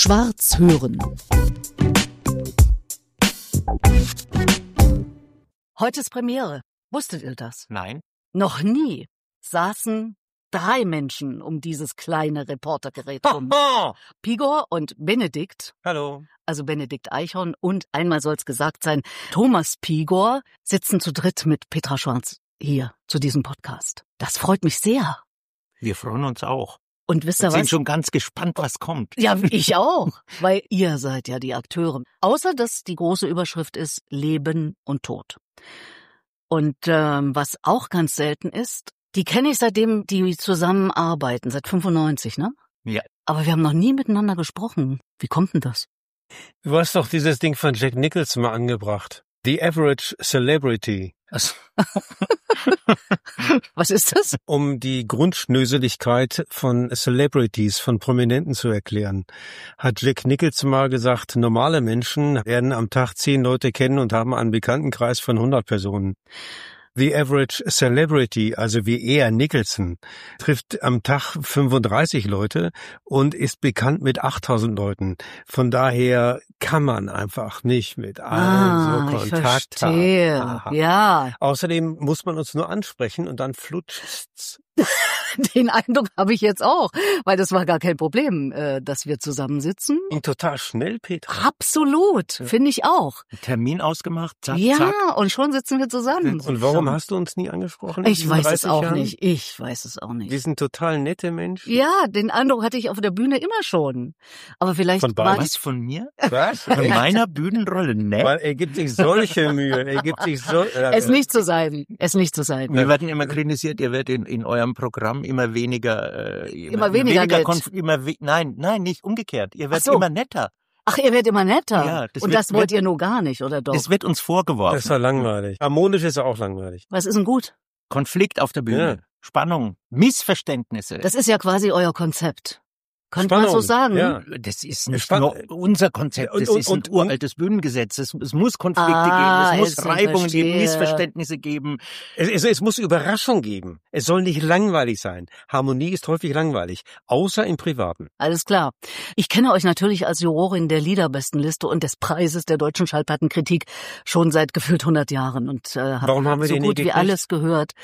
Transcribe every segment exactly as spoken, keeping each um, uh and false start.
Schwarz hören. Heute ist Premiere. Wusstet ihr das? Nein. Noch nie saßen drei Menschen um dieses kleine Reportergerät rum. Pigor und Benedikt, Hallo. also Benedikt Eichhorn und, einmal soll's gesagt sein, Thomas Pigor, sitzen zu dritt mit Petra Schwarz hier zu diesem Podcast. Das freut mich sehr. Wir freuen uns auch. Und wisst ihr Wir was? sind schon ganz gespannt, was kommt. Ja, ich auch, weil ihr seid ja die Akteure. Außer, dass die große Überschrift ist Leben und Tod. Und ähm, was auch ganz selten ist, die kenne ich seitdem die zusammenarbeiten, seit fünfundneunzig, ne? Ja. Aber wir haben noch nie miteinander gesprochen. Wie kommt denn das? Du hast doch dieses Ding von Jack Nicholson mal angebracht. The Average Celebrity. Was ist das? Um die Grundschnöseligkeit von Celebrities, von Prominenten zu erklären, hat Jack Nicholson mal gesagt, normale Menschen werden am Tag zehn Leute kennen und haben einen Bekanntenkreis von hundert Personen. The Average Celebrity, also wie er, Nicholson, trifft am Tag fünfunddreißig Leute und ist bekannt mit achttausend Leuten. Von daher kann man einfach nicht mit allen Ah, so ich Kontakt verstehe. haben. Aha. Ja, Außerdem muss man uns nur ansprechen und dann flutscht's. den Eindruck habe ich jetzt auch, weil das war gar kein Problem, äh, dass wir zusammensitzen. Ging total schnell, Petra. Absolut, finde ich auch. Termin ausgemacht, zack, Ja, zack. und schon sitzen wir zusammen. Und warum hast du uns nie angesprochen? in Ich diesen weiß es dreißig auch Jahren? nicht. Ich weiß es auch Wir nicht. sind total nette Menschen. Ja, den Eindruck hatte ich auf der Bühne immer schon. Aber vielleicht Von war beiden? Was von mir? Was? Von meiner Bühnenrolle? Ne? Weil er gibt sich solche Mühe. Er gibt sich so. Äh, es nicht zu sein. Es nicht zu sein. Wir werden immer kritisiert, ihr werdet in, in eurem Programm immer weniger... Äh, Immer weniger Geld. Konf- immer we- nein, nein, nicht umgekehrt. Ihr werdet Ach so. immer netter. Ach, ihr werdet immer netter. Ja, das Und wird- das wollt wird- ihr nur gar nicht, oder doch? Das wird uns vorgeworfen. Das ist doch langweilig. Harmonisch ist er auch langweilig. Was ist denn gut? Konflikt auf der Bühne, Ja. Spannung, Missverständnisse. Das ist ja quasi euer Konzept. Könnte man Spannung, so sagen? ja. Das ist nicht Spann- nur unser Konzept, Und- das und- ist ein und- uraltes Bühnengesetz. Es, es muss Konflikte Ah, geben, es jetzt muss Reibungen geben, verstehe. Missverständnisse geben. Es, es, es muss Überraschung geben. Es soll nicht langweilig sein. Harmonie ist häufig langweilig, außer im Privaten. Alles klar. Ich kenne euch natürlich als Jurorin der Liederbestenliste und des Preises der deutschen Schallplattenkritik schon seit gefühlt hundert Jahren und äh, habe Warum haben wir so den nie gut wie gekriegt? alles gehört.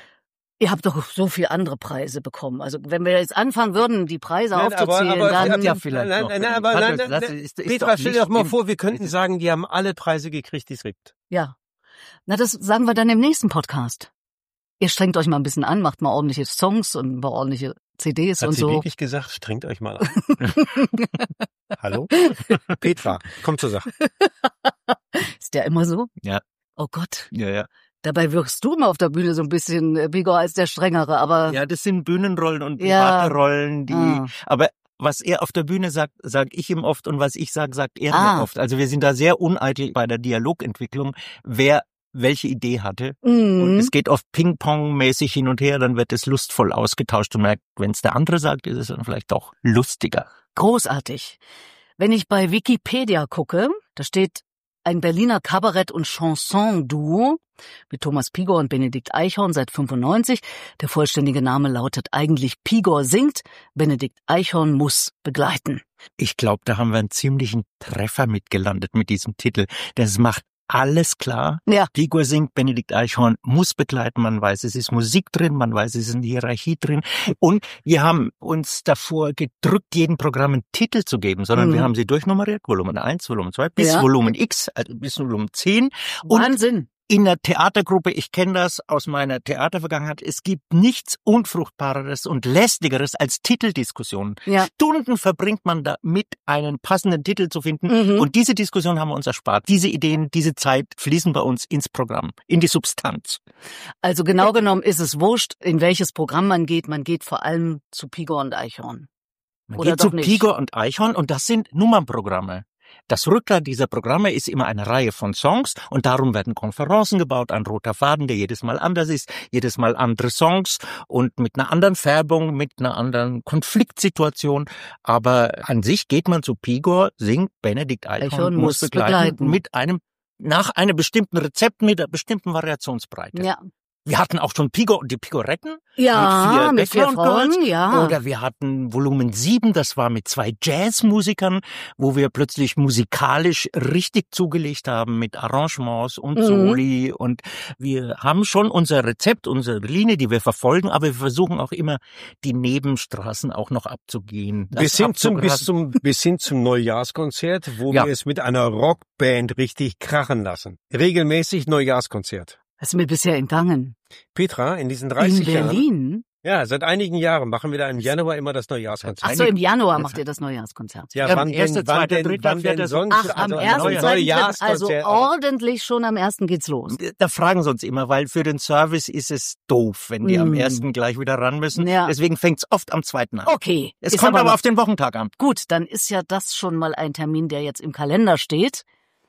Ihr habt doch so viele andere Preise bekommen. Also wenn wir jetzt anfangen würden, die Preise Nein, aber- aufzuzählen, aber- dann... ja vielleicht nein, noch. nein, nein, aber Warte, nein, nein, das nein. ist- ist Petra, doch stell dir nicht doch mal in- vor, wir könnten sagen, die haben alle Preise gekriegt, die es gibt. Ja. Na, das sagen wir dann im nächsten Podcast. Ihr strengt euch mal ein bisschen an, macht mal ordentliche Songs und mal ordentliche C Ds Hat und sie so. wirklich gesagt, strengt euch mal an. Hallo? Petra, komm zur Sache. Ist der immer so? Ja. Oh Gott. Ja, ja. Dabei wirkst du immer auf der Bühne so ein bisschen äh, Pigor als der Strengere, aber... Ja, das sind Bühnenrollen und Ja. private Rollen, die, Ah. aber was er auf der Bühne sagt, sag ich ihm oft und was ich sage, sagt er Ah. mir oft. Also wir sind da sehr uneitel bei der Dialogentwicklung, wer welche Idee hatte. Und Mhm. es geht oft Ping-Pong-mäßig hin und her, dann wird es lustvoll ausgetauscht und merkt, wenn es der andere sagt, ist es dann vielleicht doch lustiger. Großartig. Wenn ich bei Wikipedia gucke, da steht ein Berliner Kabarett- und Chanson-Duo mit Thomas Pigor und Benedikt Eichhorn seit fünfundneunzig. Der vollständige Name lautet eigentlich Pigor singt, Benedikt Eichhorn muss begleiten. Ich glaube, da haben wir einen ziemlichen Treffer mitgelandet mit diesem Titel. Das macht alles klar. Ja. Pigor singt, Benedikt Eichhorn muss begleiten. Man weiß, es ist Musik drin, man weiß, es ist eine Hierarchie drin. Und wir haben uns davor gedrückt, jedem Programm einen Titel zu geben, sondern Mhm. wir haben sie durchnummeriert. Volumen eins, Volumen zwei, bis Ja. Volumen X, also bis Volumen zehn. Und Wahnsinn. in der Theatergruppe, ich kenne das aus meiner Theatervergangenheit, es gibt nichts Unfruchtbareres und Lästigeres als Titeldiskussionen. Ja. Stunden verbringt man damit, einen passenden Titel zu finden. Mhm. Und diese Diskussion haben wir uns erspart. Diese Ideen, diese Zeit fließen bei uns ins Programm, in die Substanz. Also genau genommen ist es wurscht, in welches Programm man geht. Man geht vor allem zu Pigor und Eichhorn. Man Oder geht zu doch nicht? Pigor und Eichhorn und das sind Nummernprogramme. Das Rückgrat dieser Programme ist immer eine Reihe von Songs und darum werden Konferenzen gebaut, ein roter Faden, der jedes Mal anders ist, jedes Mal andere Songs und mit einer anderen Färbung, mit einer anderen Konfliktsituation. Aber an sich geht man zu Pigor, singt Benedikt Eichhorn, Eichhorn muss muss begleiten, begleiten. mit einem, nach einem bestimmten Rezept, mit einer bestimmten Variationsbreite. Ja. Wir hatten auch schon Pigo und die Pigoretten. Ja, mit vier, mit vier Frauen, Girls. ja. Oder wir hatten Volumen sieben, das war mit zwei Jazzmusikern, wo wir plötzlich musikalisch richtig zugelegt haben mit Arrangements und Mhm. Soli. Und wir haben schon unser Rezept, unsere Linie, die wir verfolgen, aber wir versuchen auch immer, die Nebenstraßen auch noch abzugehen. das Bis hin, zum, bis, abzugrasen. zum, bis hin zum Neujahrskonzert, wo Ja. wir es mit einer Rockband richtig krachen lassen. Regelmäßig Neujahrskonzert. Das ist mir bisher entgangen. Petra, in diesen In dreißig Jahren, Berlin? ja, seit einigen Jahren machen wir da im Januar immer das Neujahrskonzert. Ach so, im Januar macht ihr das Neujahrskonzert. Ja, Ja, wann erste, denn, wann zweite, denn, dritte, wann vierte, denn so- sonst? Ach, am Also ein ersten, Neu- zweiten, dritten, also Neujahrskonzert. ordentlich schon am ersten geht's los. Da fragen sie uns immer, weil für den Service ist es doof, wenn die am Mm. ersten gleich wieder ran müssen. Ja. Deswegen fängt's oft am zweiten an. Okay. Es ist kommt aber noch- auf den Wochentag an. Gut, dann ist ja das schon mal ein Termin, der jetzt im Kalender steht.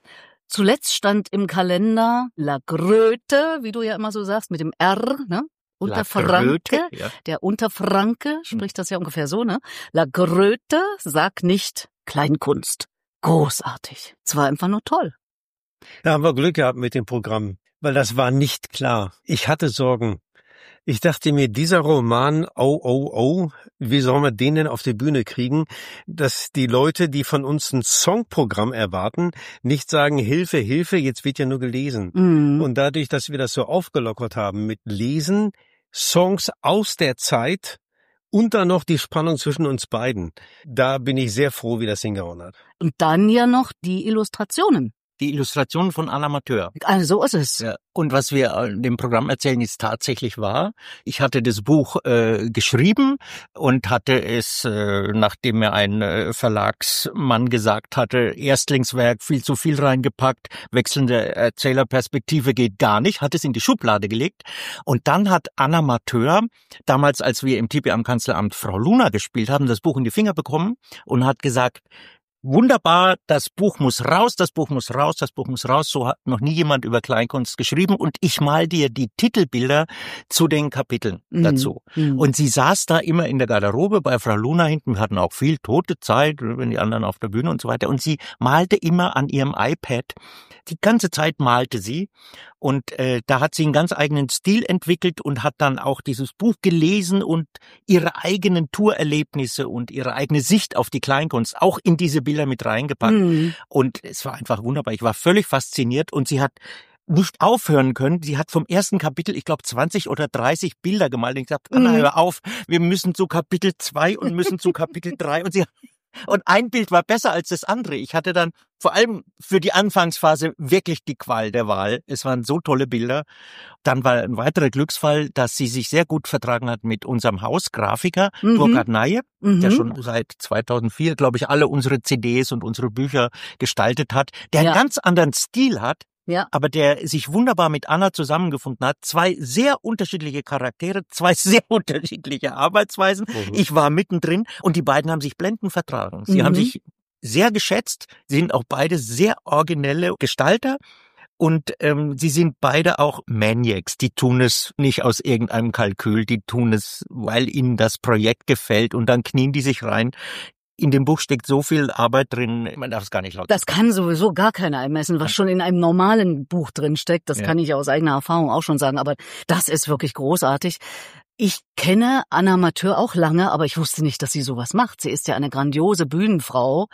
Zuletzt stand im Kalender La Gröte, wie du ja immer so sagst, mit dem R, ne? Unterfranke. La Gröte, ja. Der Unterfranke spricht das ja ungefähr so, ne? La Gröte, sag nicht Kleinkunst. Großartig. Es war einfach nur toll. Da haben wir Glück gehabt mit dem Programm, weil das war nicht klar. Ich hatte Sorgen. Ich dachte mir, dieser Roman, oh, oh, oh, wie sollen wir den denn auf die Bühne kriegen, dass die Leute, die von uns ein Songprogramm erwarten, nicht sagen, Hilfe, Hilfe, jetzt wird ja nur gelesen. Mhm. Und dadurch, dass wir das so aufgelockert haben mit Lesen, Songs aus der Zeit und dann noch die Spannung zwischen uns beiden, da bin ich sehr froh, wie das hingehauen hat. Und dann ja noch die Illustrationen. Die Illustrationen von Anna Amateur. Also so ist es. Ja. Und was wir in dem Programm erzählen, ist tatsächlich wahr. Ich hatte das Buch äh, geschrieben und hatte es, äh, nachdem mir ein äh, Verlagsmann gesagt hatte, Erstlingswerk, viel zu viel reingepackt, wechselnde Erzählerperspektive geht gar nicht, hat es in die Schublade gelegt. Und dann hat Anna Amateur, damals als wir im Tipi am Kanzleramt Frau Luna gespielt haben, das Buch in die Finger bekommen und hat gesagt, wunderbar, das Buch muss raus, das Buch muss raus, das Buch muss raus. So hat noch nie jemand über Kleinkunst geschrieben und ich mal dir die Titelbilder zu den Kapiteln Mhm. dazu. Mhm. Und sie saß da immer in der Garderobe bei Frau Luna hinten. Wir hatten auch viel tote Zeit, wenn die anderen auf der Bühne und so weiter. Und sie malte immer an ihrem iPad. Die ganze Zeit malte sie. Und äh, da hat sie einen ganz eigenen Stil entwickelt und hat dann auch dieses Buch gelesen und ihre eigenen Tourerlebnisse und ihre eigene Sicht auf die Kleinkunst auch in diese Bilder mit reingepackt. Mhm. Und es war einfach wunderbar. Ich war völlig fasziniert und sie hat nicht aufhören können. Sie hat vom ersten Kapitel, ich glaube, zwanzig oder dreißig Bilder gemalt. Und ich gesagt, Anna, Mhm. hör auf, wir müssen zu Kapitel zwei und müssen zu Kapitel drei. Und sie und ein Bild war besser als das andere. Ich hatte dann vor allem für die Anfangsphase wirklich die Qual der Wahl. Es waren so tolle Bilder. Dann war ein weiterer Glücksfall, dass sie sich sehr gut vertragen hat mit unserem Hausgrafiker, Mhm. Burkhard Naje, Mhm. der schon seit zweitausendvier, glaube ich, alle unsere C Ds und unsere Bücher gestaltet hat, der Ja. einen ganz anderen Stil hat, Ja. aber der sich wunderbar mit Anna zusammengefunden hat. Zwei sehr unterschiedliche Charaktere, zwei sehr unterschiedliche Arbeitsweisen. Mhm. Ich war mittendrin und die beiden haben sich blendend vertragen. Sie Mhm. haben sich sehr geschätzt, sie sind auch beide sehr originelle Gestalter. Und ähm, sie sind beide auch Maniacs. Die tun es nicht aus irgendeinem Kalkül, die tun es, weil ihnen das Projekt gefällt und dann knien die sich rein. In dem Buch steckt so viel Arbeit drin, man darf es gar nicht laut Das kann sowieso gar keiner ermessen, was schon in einem normalen Buch drin steckt. Das Ja. kann ich aus eigener Erfahrung auch schon sagen. Aber das ist wirklich großartig. Ich kenne Anna Amateur auch lange, aber ich wusste nicht, dass sie sowas macht. Sie ist ja eine grandiose Bühnenfrau.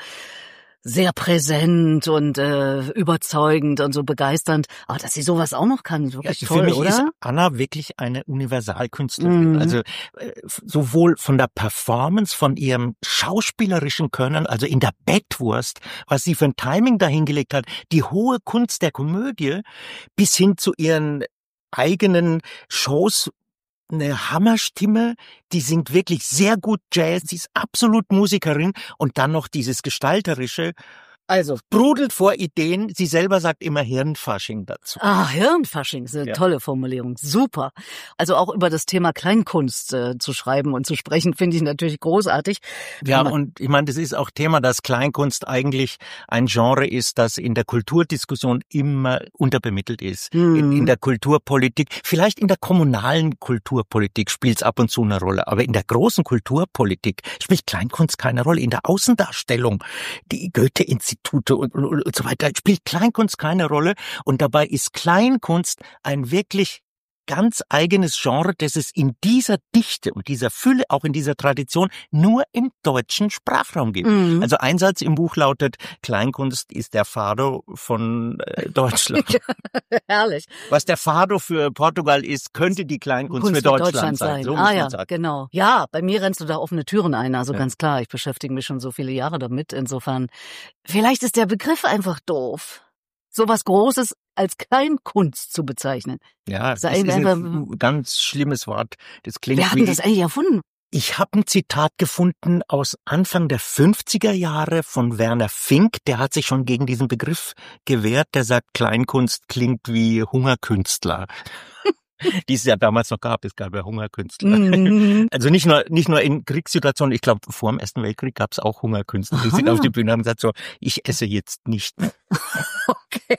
Sehr präsent und äh, überzeugend und so begeisternd. Aber dass sie sowas auch noch kann, ist Ja, wirklich für toll, mich ist oder? Anna wirklich eine Universalkünstlerin. Mhm. Also äh, sowohl von der Performance, von ihrem schauspielerischen Können, also in der Bettwurst, was sie für ein Timing dahingelegt hat, die hohe Kunst der Komödie, bis hin zu ihren eigenen Shows, eine Hammerstimme, die singt wirklich sehr gut Jazz, sie ist absolut Musikerin und dann noch dieses Gestalterische. Also sprudelt vor Ideen, sie selber sagt immer Hirnfasching dazu. Ah, Hirnfasching ist eine Ja. tolle Formulierung. Super. Also auch über das Thema Kleinkunst äh, zu schreiben und zu sprechen, finde ich natürlich großartig. Ja, Aber- und ich meine, das ist auch Thema, dass Kleinkunst eigentlich ein Genre ist, das in der Kulturdiskussion immer unterbemittelt ist. Hm. In, in der Kulturpolitik, vielleicht in der kommunalen Kulturpolitik spielt es ab und zu eine Rolle, aber in der großen Kulturpolitik spielt Kleinkunst keine Rolle. In der Außendarstellung, die Goethe-Institute und, und, und so weiter, spielt Kleinkunst keine Rolle. Und dabei ist Kleinkunst ein wirklich ganz eigenes Genre, das es in dieser Dichte und dieser Fülle, auch in dieser Tradition, nur im deutschen Sprachraum gibt. Mhm. Also ein Satz im Buch lautet, Kleinkunst ist der Fado von äh, Deutschland. Herrlich. Was der Fado für Portugal ist, könnte die Kleinkunst Kunst für Deutschland, sein. So ah muss ja, man sagen. genau. Ja, bei mir rennst du da offene Türen ein, also Ja. ganz klar. Ich beschäftige mich schon so viele Jahre damit. Insofern, vielleicht ist der Begriff einfach doof. So was Großes als Kleinkunst zu bezeichnen. Ja, Das das ist ist einfach- ein ganz schlimmes Wort. Das klingt Wer hat wie... denn das eigentlich erfunden? Ich habe ein Zitat gefunden aus Anfang der fünfziger Jahre von Werner Fink. Der hat sich schon gegen diesen Begriff gewehrt. Der sagt, Kleinkunst klingt wie Hungerkünstler. Die es ja damals noch gab. Es gab ja Hungerkünstler. Mhm. Also nicht nur nicht nur in Kriegssituationen. Ich glaube, vor dem Ersten Weltkrieg gab es auch Hungerkünstler. Die sind Aha. auf die Bühne und haben gesagt so, ich esse jetzt nicht. Okay.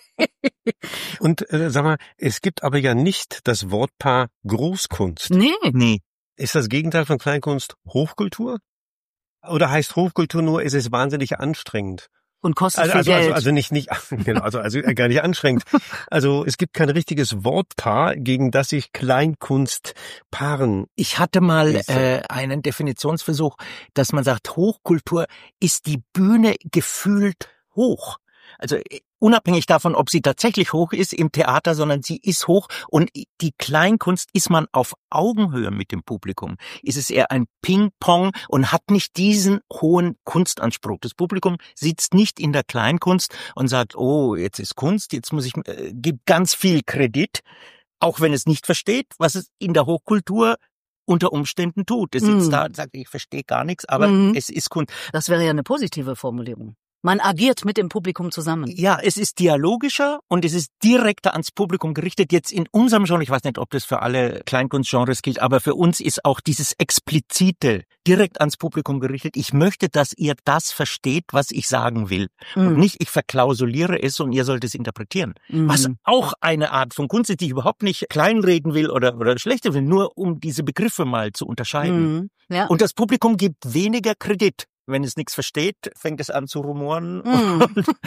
Und äh, sag mal, es gibt aber ja nicht das Wortpaar Großkunst. Nee. Nee. Ist das Gegenteil von Kleinkunst Hochkultur? Oder heißt Hochkultur nur, es ist wahnsinnig anstrengend? Und kostet Also, viel also, Geld. also, also nicht, nicht, genau, also, also gar nicht anstrengend. Also es gibt kein richtiges Wortpaar, gegen das sich Kleinkunst paaren. Ich hatte mal Ist so. äh, einen Definitionsversuch, dass man sagt, Hochkultur ist die Bühne gefühlt hoch. Also äh, unabhängig davon, ob sie tatsächlich hoch ist im Theater, sondern sie ist hoch und die Kleinkunst ist man auf Augenhöhe mit dem Publikum. Ist es eher ein Ping-Pong und hat nicht diesen hohen Kunstanspruch. Das Publikum sitzt nicht in der Kleinkunst und sagt, oh, jetzt ist Kunst, jetzt muss ich, äh, gibt ganz viel Kredit, auch wenn es nicht versteht, was es in der Hochkultur unter Umständen tut. Es sitzt Mhm. da und sagt, ich verstehe gar nichts, aber Mhm. es ist Kunst. Das wäre ja eine positive Formulierung. Man agiert mit dem Publikum zusammen. Ja, es ist dialogischer und es ist direkter ans Publikum gerichtet. Jetzt in unserem Genre, ich weiß nicht, ob das für alle Kleinkunstgenres gilt, aber für uns ist auch dieses Explizite direkt ans Publikum gerichtet. Ich möchte, dass ihr das versteht, was ich sagen will. Und Mhm. nicht, ich verklausuliere es und ihr sollt es interpretieren. Mhm. Was auch eine Art von Kunst ist, die ich überhaupt nicht kleinreden will oder, oder schlechter will, nur um diese Begriffe mal zu unterscheiden. Mhm. Ja. Und das Publikum gibt weniger Kredit. Wenn es nichts versteht, fängt es an zu rumoren. Mhm.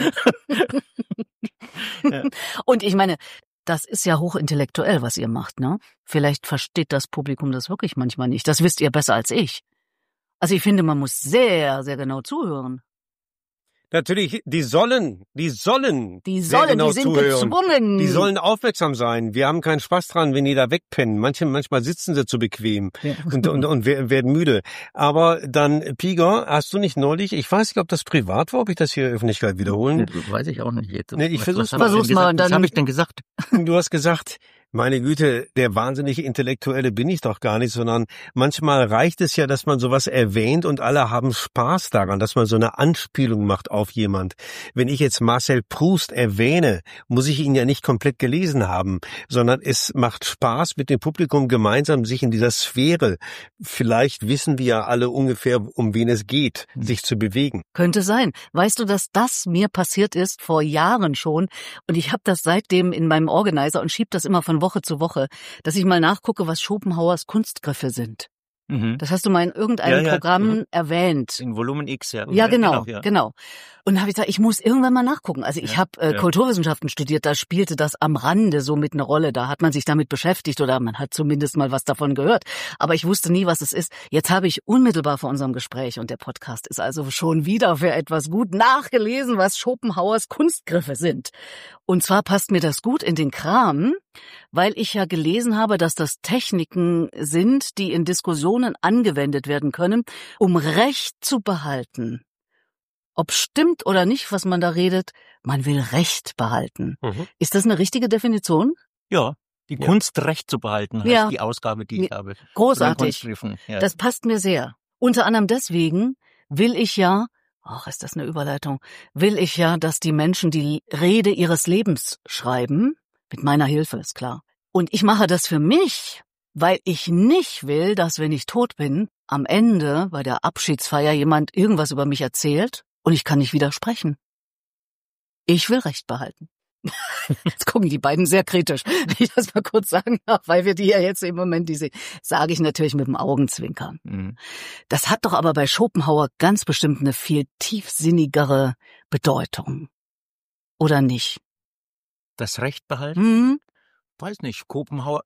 Ja. Und ich meine, das ist ja hochintellektuell, was ihr macht, ne? Vielleicht versteht das Publikum das wirklich manchmal nicht. Das wisst ihr besser als ich. Also ich finde, man muss sehr, sehr genau zuhören. Natürlich, die sollen, die sollen, Die sehr sollen, genau die sind zuhören. gezwungen. Die sollen aufmerksam sein. Wir haben keinen Spaß dran, wenn die da wegpennen. Manche, manchmal sitzen sie zu bequem Ja. und, und, und wer- werden müde. Aber dann, Piger, hast du nicht neulich, ich weiß nicht, ob das privat war, ob ich das hier in der Öffentlichkeit wiederholen. Weiß ich auch nicht jetzt. Nee, ich Was- versuch's was mal. hab ich denn Versuch's mal gesagt? und dann- Was habe ich denn gesagt? Du hast gesagt, meine Güte, der wahnsinnige Intellektuelle bin ich doch gar nicht, sondern manchmal reicht es ja, dass man sowas erwähnt und alle haben Spaß daran, dass man so eine Anspielung macht auf jemand. Wenn ich jetzt Marcel Proust erwähne, muss ich ihn ja nicht komplett gelesen haben, sondern es macht Spaß, mit dem Publikum gemeinsam sich in dieser Sphäre, vielleicht wissen wir ja alle ungefähr, um wen es geht, sich zu bewegen. Könnte sein. Weißt du, dass das mir passiert ist vor Jahren schon und ich habe das seitdem in meinem Organizer und schieb das immer von Woche zu Woche, dass ich mal nachgucke, was Schopenhauers Kunstgriffe sind. Mhm. Das hast du mal in irgendeinem Ja, ja. Programm Mhm. erwähnt. In Volumen X, ja. Ja, genau, ja. genau. Und habe ich gesagt, ich muss irgendwann mal nachgucken. Also ich Ja, habe äh, ja. Kulturwissenschaften studiert, da spielte das am Rande so mit einer Rolle. Da hat man sich damit beschäftigt oder man hat zumindest mal was davon gehört. Aber ich wusste nie, was es ist. Jetzt habe ich unmittelbar vor unserem Gespräch, und der Podcast ist also schon wieder für etwas gut, nachgelesen, was Schopenhauers Kunstgriffe sind. Und zwar passt mir das gut in den Kram, weil ich ja gelesen habe, dass das Techniken sind, die in Diskussionen angewendet werden können, um Recht zu behalten. Ob stimmt oder nicht, was man da redet, man will Recht behalten. Mhm. Ist das eine richtige Definition? Ja, die Ja. Kunst Recht zu behalten, heißt Ja. die Ausgabe, die ich Ja. habe. Großartig. Kunstgriffen, ja. Das passt mir sehr. Unter anderem deswegen will ich ja, ach, ist das eine Überleitung, will ich ja, dass die Menschen die Rede ihres Lebens schreiben. Mit meiner Hilfe, ist klar. Und ich mache das für mich, weil ich nicht will, dass, wenn ich tot bin, am Ende bei der Abschiedsfeier jemand irgendwas über mich erzählt und ich kann nicht widersprechen. Ich will Recht behalten. Jetzt gucken die beiden sehr kritisch, wenn ich das mal kurz sagen darf, weil wir die ja jetzt im Moment die sehen. Sage ich natürlich mit dem Augenzwinkern. Mhm. Das hat doch aber bei Schopenhauer ganz bestimmt eine viel tiefsinnigere Bedeutung. Oder nicht? Das Recht behalten? Hm? Weiß nicht, Schopenhauer, äh,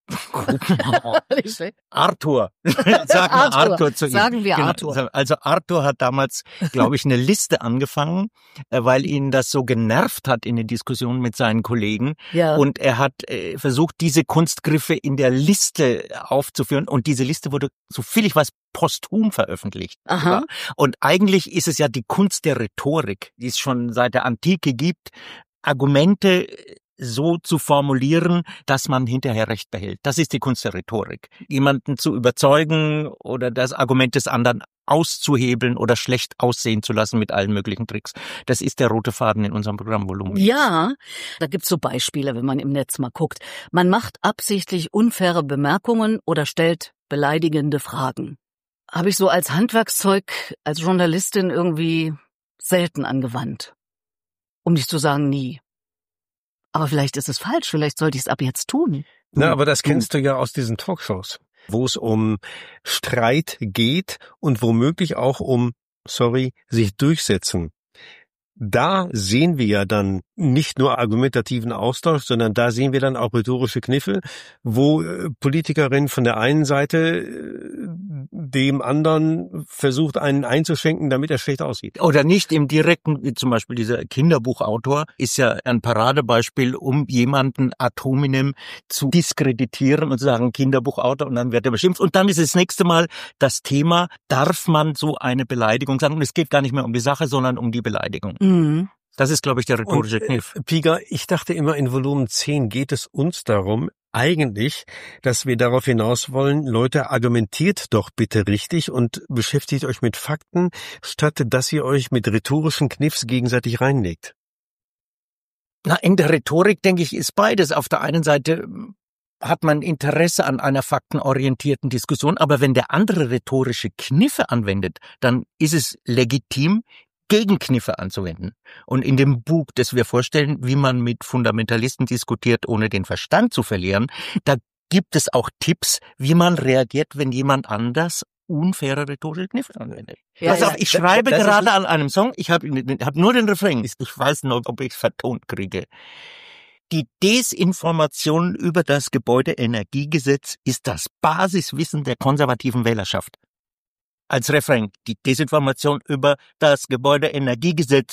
Arthur. Sagen wir Arthur. Arthur zu ihm. Sagen wir Genau. Arthur. Also Arthur hat damals, glaube ich, eine Liste angefangen, äh, weil ihn das so genervt hat in den Diskussionen mit seinen Kollegen. Ja. Und er hat äh, versucht, diese Kunstgriffe in der Liste aufzuführen. Und diese Liste wurde, so viel ich weiß, posthum veröffentlicht. Aha. Und eigentlich ist es ja die Kunst der Rhetorik, die es schon seit der Antike gibt, Argumente so zu formulieren, dass man hinterher Recht behält. Das ist die Kunst der Rhetorik. Jemanden zu überzeugen oder das Argument des anderen auszuhebeln oder schlecht aussehen zu lassen mit allen möglichen Tricks. Das ist der rote Faden in unserem Programmvolumen. Ja, da gibt's so Beispiele, wenn man im Netz mal guckt. Man macht absichtlich unfaire Bemerkungen oder stellt beleidigende Fragen. Habe ich so als Handwerkszeug, als Journalistin irgendwie selten angewandt. Um nicht zu sagen, nie. Aber vielleicht ist es falsch, vielleicht sollte ich es ab jetzt tun. Na, aber das kennst du ja aus diesen Talkshows, wo es um Streit geht und womöglich auch um, sorry, sich durchsetzen. Da sehen wir ja dann nicht nur argumentativen Austausch, sondern da sehen wir dann auch rhetorische Kniffe, wo äh, Politikerin von der einen Seite äh, dem anderen versucht, einen einzuschenken, damit er schlecht aussieht. Oder nicht im direkten, wie zum Beispiel dieser Kinderbuchautor ist ja ein Paradebeispiel, um jemanden ad hominem zu diskreditieren und zu sagen, Kinderbuchautor, und dann wird er beschimpft. Und dann ist das nächste Mal das Thema, darf man so eine Beleidigung sagen? Und es geht gar nicht mehr um die Sache, sondern um die Beleidigung. Mhm. Das ist, glaube ich, der rhetorische Und, Kniff. Äh, Piga, ich dachte immer, in Volumen zehn geht es uns darum, eigentlich, dass wir darauf hinaus wollen, Leute, argumentiert doch bitte richtig und beschäftigt euch mit Fakten, statt dass ihr euch mit rhetorischen Kniffs gegenseitig reinlegt. Na, in der Rhetorik, denke ich, ist beides. Auf der einen Seite hat man Interesse an einer faktenorientierten Diskussion, aber wenn der andere rhetorische Kniffe anwendet, dann ist es legitim, Gegenkniffe anzuwenden. Und in dem Buch, das wir vorstellen, wie man mit Fundamentalisten diskutiert, ohne den Verstand zu verlieren, da gibt es auch Tipps, wie man reagiert, wenn jemand anders unfaire rhetorische Kniffe anwendet. Ja, Pass ja. auf, ich schreibe Das ist- gerade an einem Song, ich habe hab nur den Refrain, ich weiß noch, ob ich es vertont kriege. Die Desinformation über das Gebäudeenergiegesetz ist das Basiswissen der konservativen Wählerschaft. Als Refrain, die Desinformation über das Gebäudeenergiegesetz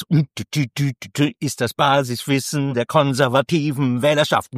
ist das Basiswissen der konservativen Wählerschaft.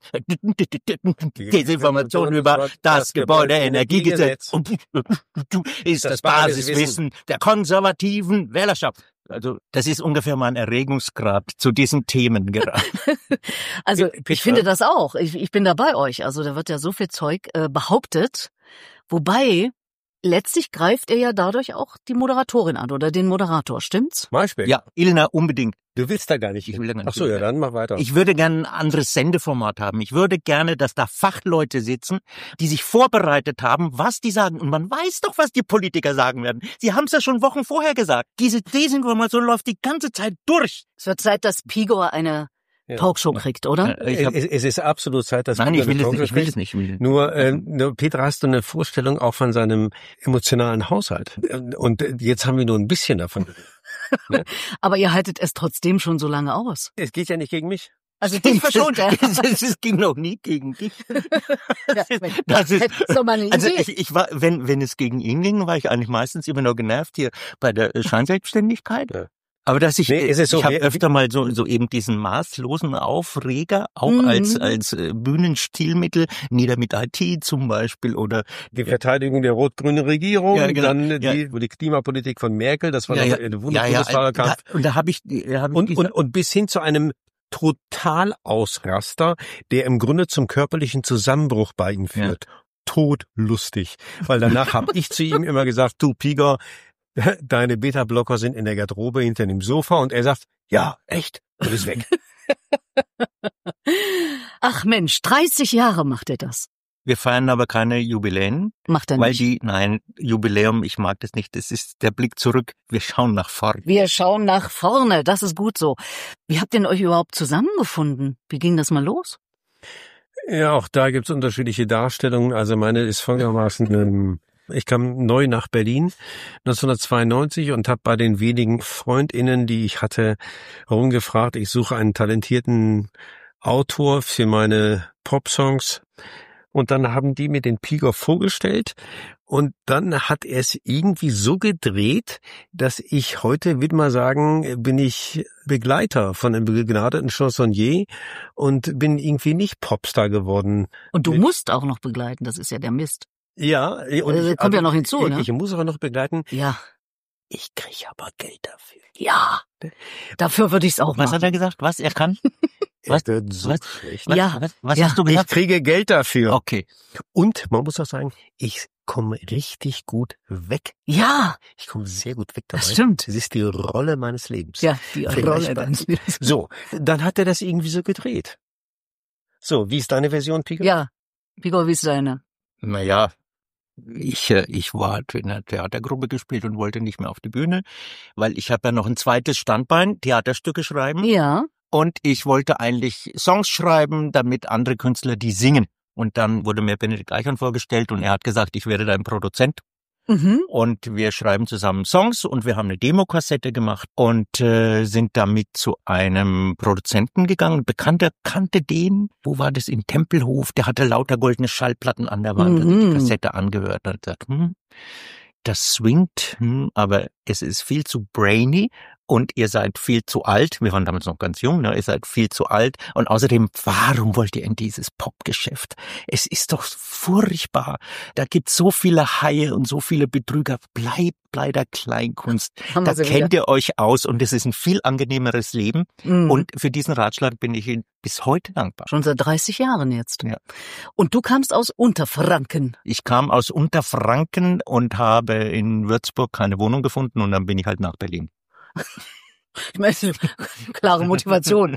Desinformation über das Gebäudeenergiegesetz ist das Basiswissen der konservativen Wählerschaft. Also das ist ungefähr mein Erregungsgrad zu diesen Themen gerade. Also Petra? ich finde das auch. Ich, ich bin da bei euch. Also da wird ja so viel Zeug äh, behauptet. Wobei, letztlich greift er ja dadurch auch die Moderatorin an oder den Moderator, stimmt's? Maischberg, Ja, Ilna, unbedingt. du willst da gar nicht. Ich will da gar nicht Ach so, ja, hin. dann mach weiter. Ich würde gerne ein anderes Sendeformat haben. Ich würde gerne, dass da Fachleute sitzen, die sich vorbereitet haben, was die sagen. Und man weiß doch, was die Politiker sagen werden. Sie haben es ja schon Wochen vorher gesagt. Diese Desinformation läuft die ganze Zeit durch. Es wird Zeit, dass Pigor eine Ja. Talkshow kriegt, oder? Äh, ich hab, es, es ist absolut Zeit, dass nein, wir ich will eine es nicht. Ich Talkshow will es nicht. Ich will- Nur, äh, nur, Petra, hast du eine Vorstellung auch von seinem emotionalen Haushalt? Und jetzt haben wir nur ein bisschen davon. Aber ihr haltet es trotzdem schon so lange aus. Es geht ja nicht gegen mich. Also dich verschont er. Es ging noch nie gegen dich. Ja, Das ist, hättest doch mal eine also Idee. ich, ich war, wenn, wenn es gegen ihn ging, war ich eigentlich meistens immer nur genervt hier bei der äh, Scheinselbstständigkeit. Ja. Aber dass ich, Nee, es ist so, ich habe wer- öfter mal so, so eben diesen maßlosen Aufreger, auch Mhm. als, als äh, Bühnenstilmittel, nieder mit I T zum Beispiel oder, Die Verteidigung der rot-grünen Regierung, Ja, genau. dann Ja. die, die Klimapolitik von Merkel, das war ja, doch ja, der ja, ja, Bundeswahlkampf. da, und da habe ich, da hab ich Und, diese, und, und bis hin zu einem Totalausraster, der im Grunde zum körperlichen Zusammenbruch bei ihm Ja. führt. Todlustig. Weil danach habe ich zu ihm immer gesagt, du Piger, deine Beta-Blocker sind in der Garderobe hinter dem Sofa. Und er sagt, ja, echt? Und ist weg. Ach Mensch, dreißig Jahre macht er das. wir feiern aber keine Jubiläen, Macht er weil nicht. die, nein, Jubiläum, ich mag das nicht, das ist der Blick zurück, wir schauen nach vorn. Wir schauen nach vorne, das ist gut so. Wie habt ihr euch überhaupt zusammengefunden? Wie ging das mal los? Ja, auch da gibt's unterschiedliche Darstellungen. Also meine ist folgendermaßen, ähm, ich kam neu nach Berlin neunzehnhundertzweiundneunzig und habe bei den wenigen FreundInnen, die ich hatte, rumgefragt, ich suche einen talentierten Autor für meine Popsongs. Und dann haben die mir den Pigor vorgestellt und dann hat er es irgendwie so gedreht, dass ich heute, würde mal sagen, bin ich Begleiter von einem begnadeten Chansonnier und bin irgendwie nicht Popstar geworden. Und du musst auch noch begleiten, das ist ja der Mist. Ja. Und ich, kommt also, ja noch hinzu, ich, ne? Ich muss auch noch begleiten. Ja. Ich kriege aber Geld dafür. Ja. Dafür würde ich es auch Was machen. hat er gesagt? Was er kann? Was? Er wird so was? schlecht. Was, Ja. was, was Ja. hast du Ich gesagt? kriege Geld dafür. Okay. Und man muss auch sagen, ich komme richtig gut weg. Ja, Ich komme sehr gut weg dabei. das stimmt. Das ist die Rolle meines Lebens. Ja, die Vielleicht Rolle bei- deines Lebens. So, dann hat er das irgendwie so gedreht. So, wie ist deine Version, Pika? Ja, Pigor, wie ist deine? Naja, ich, äh, ich war halt in einer Theatergruppe gespielt und wollte nicht mehr auf die Bühne, weil ich habe ja noch ein zweites Standbein, Theaterstücke schreiben. Ja. Und ich wollte eigentlich Songs schreiben, damit andere Künstler die singen. Und dann wurde mir Benedikt Eichhorn vorgestellt und er hat gesagt, ich werde dein Produzent. Mhm. Und wir schreiben zusammen Songs und wir haben eine Demokassette gemacht und äh, sind damit zu einem Produzenten gegangen. Ein Bekannter kannte den. Wo war das? In Tempelhof. Der hatte lauter goldene Schallplatten an der Wand. Mhm. Hat die Kassette angehört und hat gesagt, hm, das swingt, hm, aber es ist viel zu brainy. Und ihr seid viel zu alt. Wir waren damals noch ganz jung, ne? Ihr seid viel zu alt. Und außerdem, warum wollt ihr in dieses Popgeschäft? Es ist doch furchtbar. Da gibt's so viele Haie und so viele Betrüger. Bleibt bei der Kleinkunst. Haben Da wir sie kennt ihr euch aus und es ist ein viel angenehmeres Leben. Mhm. Und für diesen Ratschlag bin ich Ihnen bis heute dankbar. Schon seit dreißig Jahren jetzt. Ja. Und du kamst aus Unterfranken. Ich kam aus Unterfranken und habe in Würzburg keine Wohnung gefunden und dann bin ich halt nach Berlin. Ich meine, klare Motivation.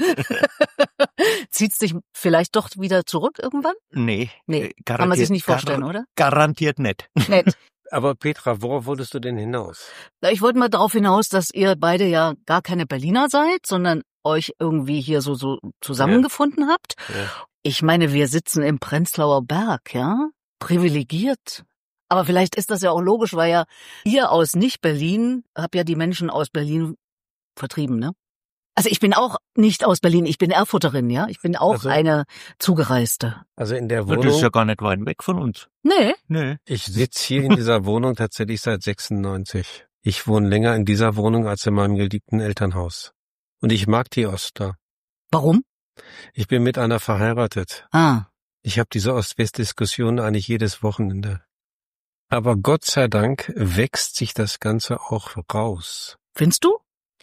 Zieht's dich vielleicht doch wieder zurück irgendwann? Nee. Nee, äh, kann man sich nicht gar- vorstellen, oder? Garantiert nicht. Nett. Aber Petra, worauf wolltest du denn hinaus? Na, ich wollte mal darauf hinaus, dass ihr beide ja gar keine Berliner seid, sondern euch irgendwie hier so, so zusammengefunden habt. Ja. Ich meine, wir sitzen im Prenzlauer Berg, ja? Privilegiert. Aber vielleicht ist das ja auch logisch, weil ja ihr aus Nicht-Berlin habt ja die Menschen aus Berlin vertrieben, ne? Also ich bin auch nicht aus Berlin, ich bin Erfurterin, ja? Ich bin auch Also- eine Zugereiste. Also in der Das ist Wohnung, ja gar nicht weit weg von uns. Nee. Nee. ich sitze hier in dieser Wohnung tatsächlich seit sechsundneunzig. Ich wohne länger in dieser Wohnung als in meinem geliebten Elternhaus. Und ich mag die Ost da. Warum? Ich bin mit einer verheiratet. Ah. Ich habe diese Ost-West-Diskussion eigentlich jedes Wochenende. Aber Gott sei Dank wächst sich das Ganze auch raus. Findest du?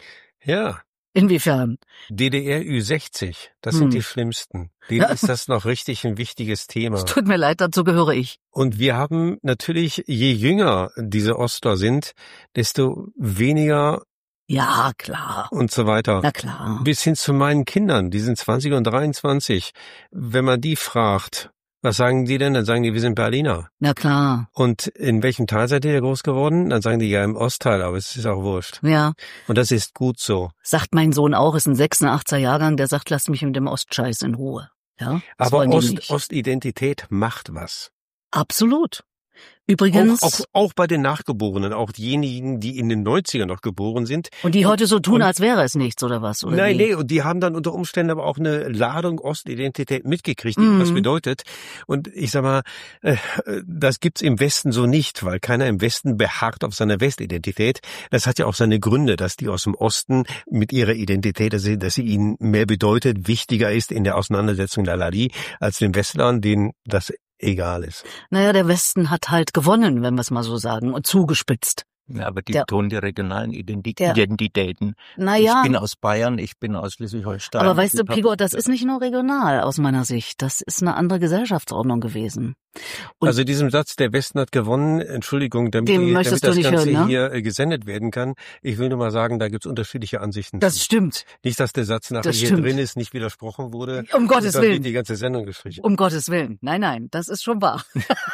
Ja, Inwiefern? D D R Ü sechzig, das Hm. sind die Schlimmsten. Denen Ja. ist das noch richtig ein wichtiges Thema. Es tut mir leid, dazu gehöre ich. Und wir haben natürlich, je jünger diese Ostler sind, desto weniger Ja, klar. und so weiter. Na klar. Bis hin zu meinen Kindern, die sind zwanzig und dreiundzwanzig. Wenn man die fragt, was sagen die denn? Dann sagen die, wir sind Berliner. Na klar. Und in welchem Teil seid ihr groß geworden? Dann sagen die, ja, im Ostteil, aber es ist auch wurscht. Ja. Und das ist gut so. Sagt mein Sohn auch, ist ein sechsundachtziger Jahrgang, der sagt, lasst mich mit dem Ostscheiß in Ruhe. Ja. Das Aber wollen die Ost, nicht. Ostidentität macht was. Absolut. Übrigens. Auch, auch, auch bei den Nachgeborenen, auch diejenigen, die in den neunzigern noch geboren sind. Und die heute so tun, und- als wäre es nichts, oder was? Oder Nein, wie? nee, und die haben dann unter Umständen aber auch eine Ladung Ostidentität mitgekriegt, die Mhm. was bedeutet. Und ich sag mal, äh, das gibt's im Westen so nicht, weil keiner im Westen beharrt auf seiner Westidentität. Das hat ja auch seine Gründe, dass die aus dem Osten mit ihrer Identität, dass sie, dass sie ihnen mehr bedeutet, wichtiger ist in der Auseinandersetzung der Lali, als den Westlern, denen das egal ist. Naja, der Westen hat halt gewonnen, wenn wir es mal so sagen, und zugespitzt. Ja, aber die Der- betonen die regionalen Identi Der- Identitäten. Naja. Ich bin aus Bayern, ich bin aus Schleswig-Holstein. Aber weißt du, Ich hab- Pigor, das ist nicht nur regional aus meiner Sicht. Das ist eine andere Gesellschaftsordnung gewesen. Und- Also diesem Satz, der Westen hat gewonnen, Entschuldigung, damit, Den die, damit möchtest du das nicht Ganze hören, ne? hier äh, gesendet werden kann. Ich will nur mal sagen, da gibt's unterschiedliche Ansichten. Das zu. stimmt. Nicht, dass der Satz nachher Das hier stimmt. drin ist, nicht widersprochen wurde. Um Gottes Und dann Willen. wird die ganze Sendung gestrichen. Um Gottes Willen. Nein, nein, das ist schon wahr.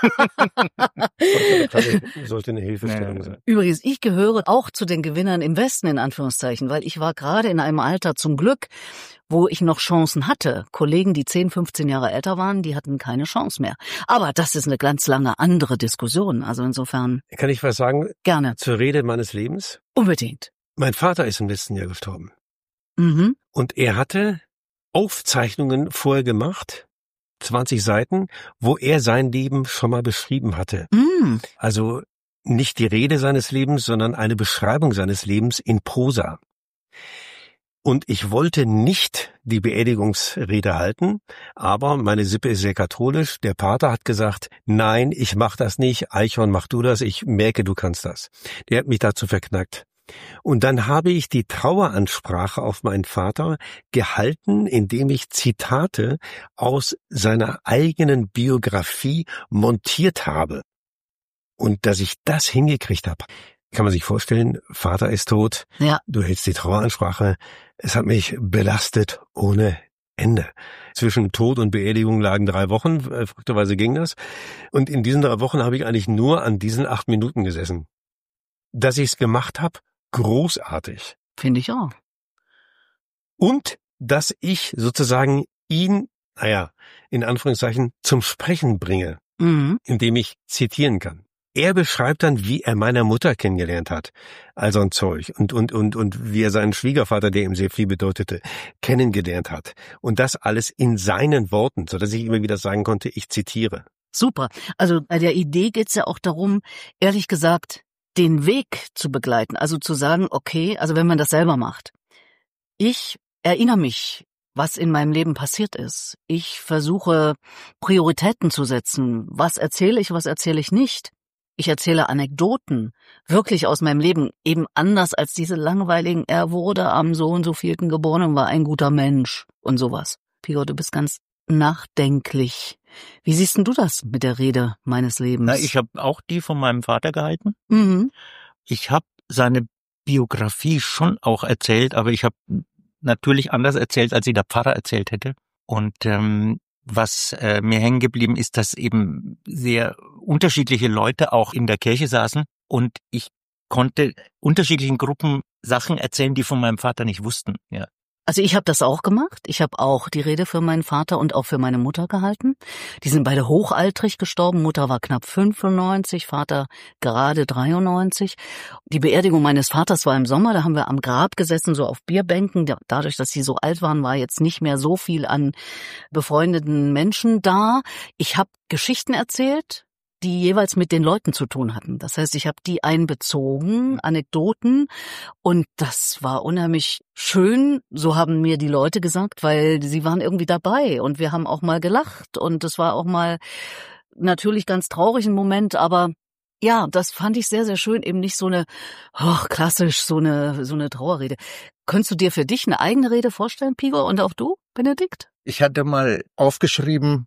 Sollte, sollte eine Hilfestellung Nee. sein. Übrigens, ich gehöre auch zu den Gewinnern im Westen, in Anführungszeichen, weil ich war gerade in einem Alter zum Glück, wo ich noch Chancen hatte. Kollegen, die zehn, fünfzehn Jahre älter waren, die hatten keine Chance mehr. Aber das ist eine ganz lange andere Diskussion. Also insofern Kann ich was sagen gerne. zur Rede meines Lebens? Unbedingt. Mein Vater ist im letzten Jahr gestorben. Mhm. Und er hatte Aufzeichnungen vorher gemacht zwanzig Seiten, wo er sein Leben schon mal beschrieben hatte. Mm. Also nicht die Rede seines Lebens, sondern eine Beschreibung seines Lebens in Prosa. Und ich wollte nicht die Beerdigungsrede halten, aber meine Sippe ist sehr katholisch. Der Pater hat gesagt, nein, ich mach das nicht. Eichhorn, mach du das. Ich merke, du kannst das. Der hat mich dazu verknackt. Und dann habe ich die Traueransprache auf meinen Vater gehalten, indem ich Zitate aus seiner eigenen Biografie montiert habe. Und dass ich das hingekriegt habe, kann man sich vorstellen, Vater ist tot, Ja. du hältst die Traueransprache. Es hat mich belastet ohne Ende. Zwischen Tod und Beerdigung lagen drei Wochen, verrückterweise ging das. Und in diesen drei Wochen habe ich eigentlich nur an diesen acht Minuten gesessen. Dass ich es gemacht habe, großartig. Finde ich auch. Und dass ich sozusagen ihn, naja, in Anführungszeichen, zum Sprechen bringe, Mhm. indem ich zitieren kann. Er beschreibt dann, wie er meine Mutter kennengelernt hat, also ein Zeug, und und und und wie er seinen Schwiegervater, der ihm sehr viel bedeutete, kennengelernt hat. Und das alles in seinen Worten, so dass ich immer wieder sagen konnte, ich zitiere. Super. Also bei der Idee geht's ja auch darum, ehrlich gesagt, den Weg zu begleiten. Also zu sagen, okay, also wenn man das selber macht. Ich erinnere mich, was in meinem Leben passiert ist. Ich versuche, Prioritäten zu setzen. Was erzähle ich, was erzähle ich nicht? Ich erzähle Anekdoten, wirklich aus meinem Leben, eben anders als diese langweiligen, er wurde am so und so vielten geboren und war ein guter Mensch und sowas. Pigo, du bist ganz nachdenklich. Wie siehst denn du das mit der Rede meines Lebens? Na, ich habe auch die von meinem Vater gehalten. Mhm. Ich habe seine Biografie schon auch erzählt, aber ich habe natürlich anders erzählt, als sie der Pfarrer erzählt hätte. Und ähm, was äh, mir hängen geblieben ist, dass eben sehr unterschiedliche Leute auch in der Kirche saßen und ich konnte unterschiedlichen Gruppen Sachen erzählen, die von meinem Vater nicht wussten. Ja. Also ich habe das auch gemacht. Ich habe auch die Rede für meinen Vater und auch für meine Mutter gehalten. Die sind beide hochaltrig gestorben. Mutter war knapp fünfundneunzig, Vater gerade dreiundneunzig. Die Beerdigung meines Vaters war im Sommer. Da haben wir am Grab gesessen, so auf Bierbänken. Dadurch, dass sie so alt waren, war jetzt nicht mehr so viel an befreundeten Menschen da. Ich habe Geschichten erzählt, die jeweils mit den Leuten zu tun hatten. Das heißt, ich habe die einbezogen, Anekdoten, und das war unheimlich schön, so haben mir die Leute gesagt, weil sie waren irgendwie dabei und wir haben auch mal gelacht und es war auch mal natürlich ganz traurig ein Moment, aber ja, das fand ich sehr, sehr schön, eben nicht so eine, oh, klassisch, so eine, so eine Trauerrede. Könntest du dir für dich eine eigene Rede vorstellen, Pigo, und auch du, Benedikt? Ich hatte mal aufgeschrieben,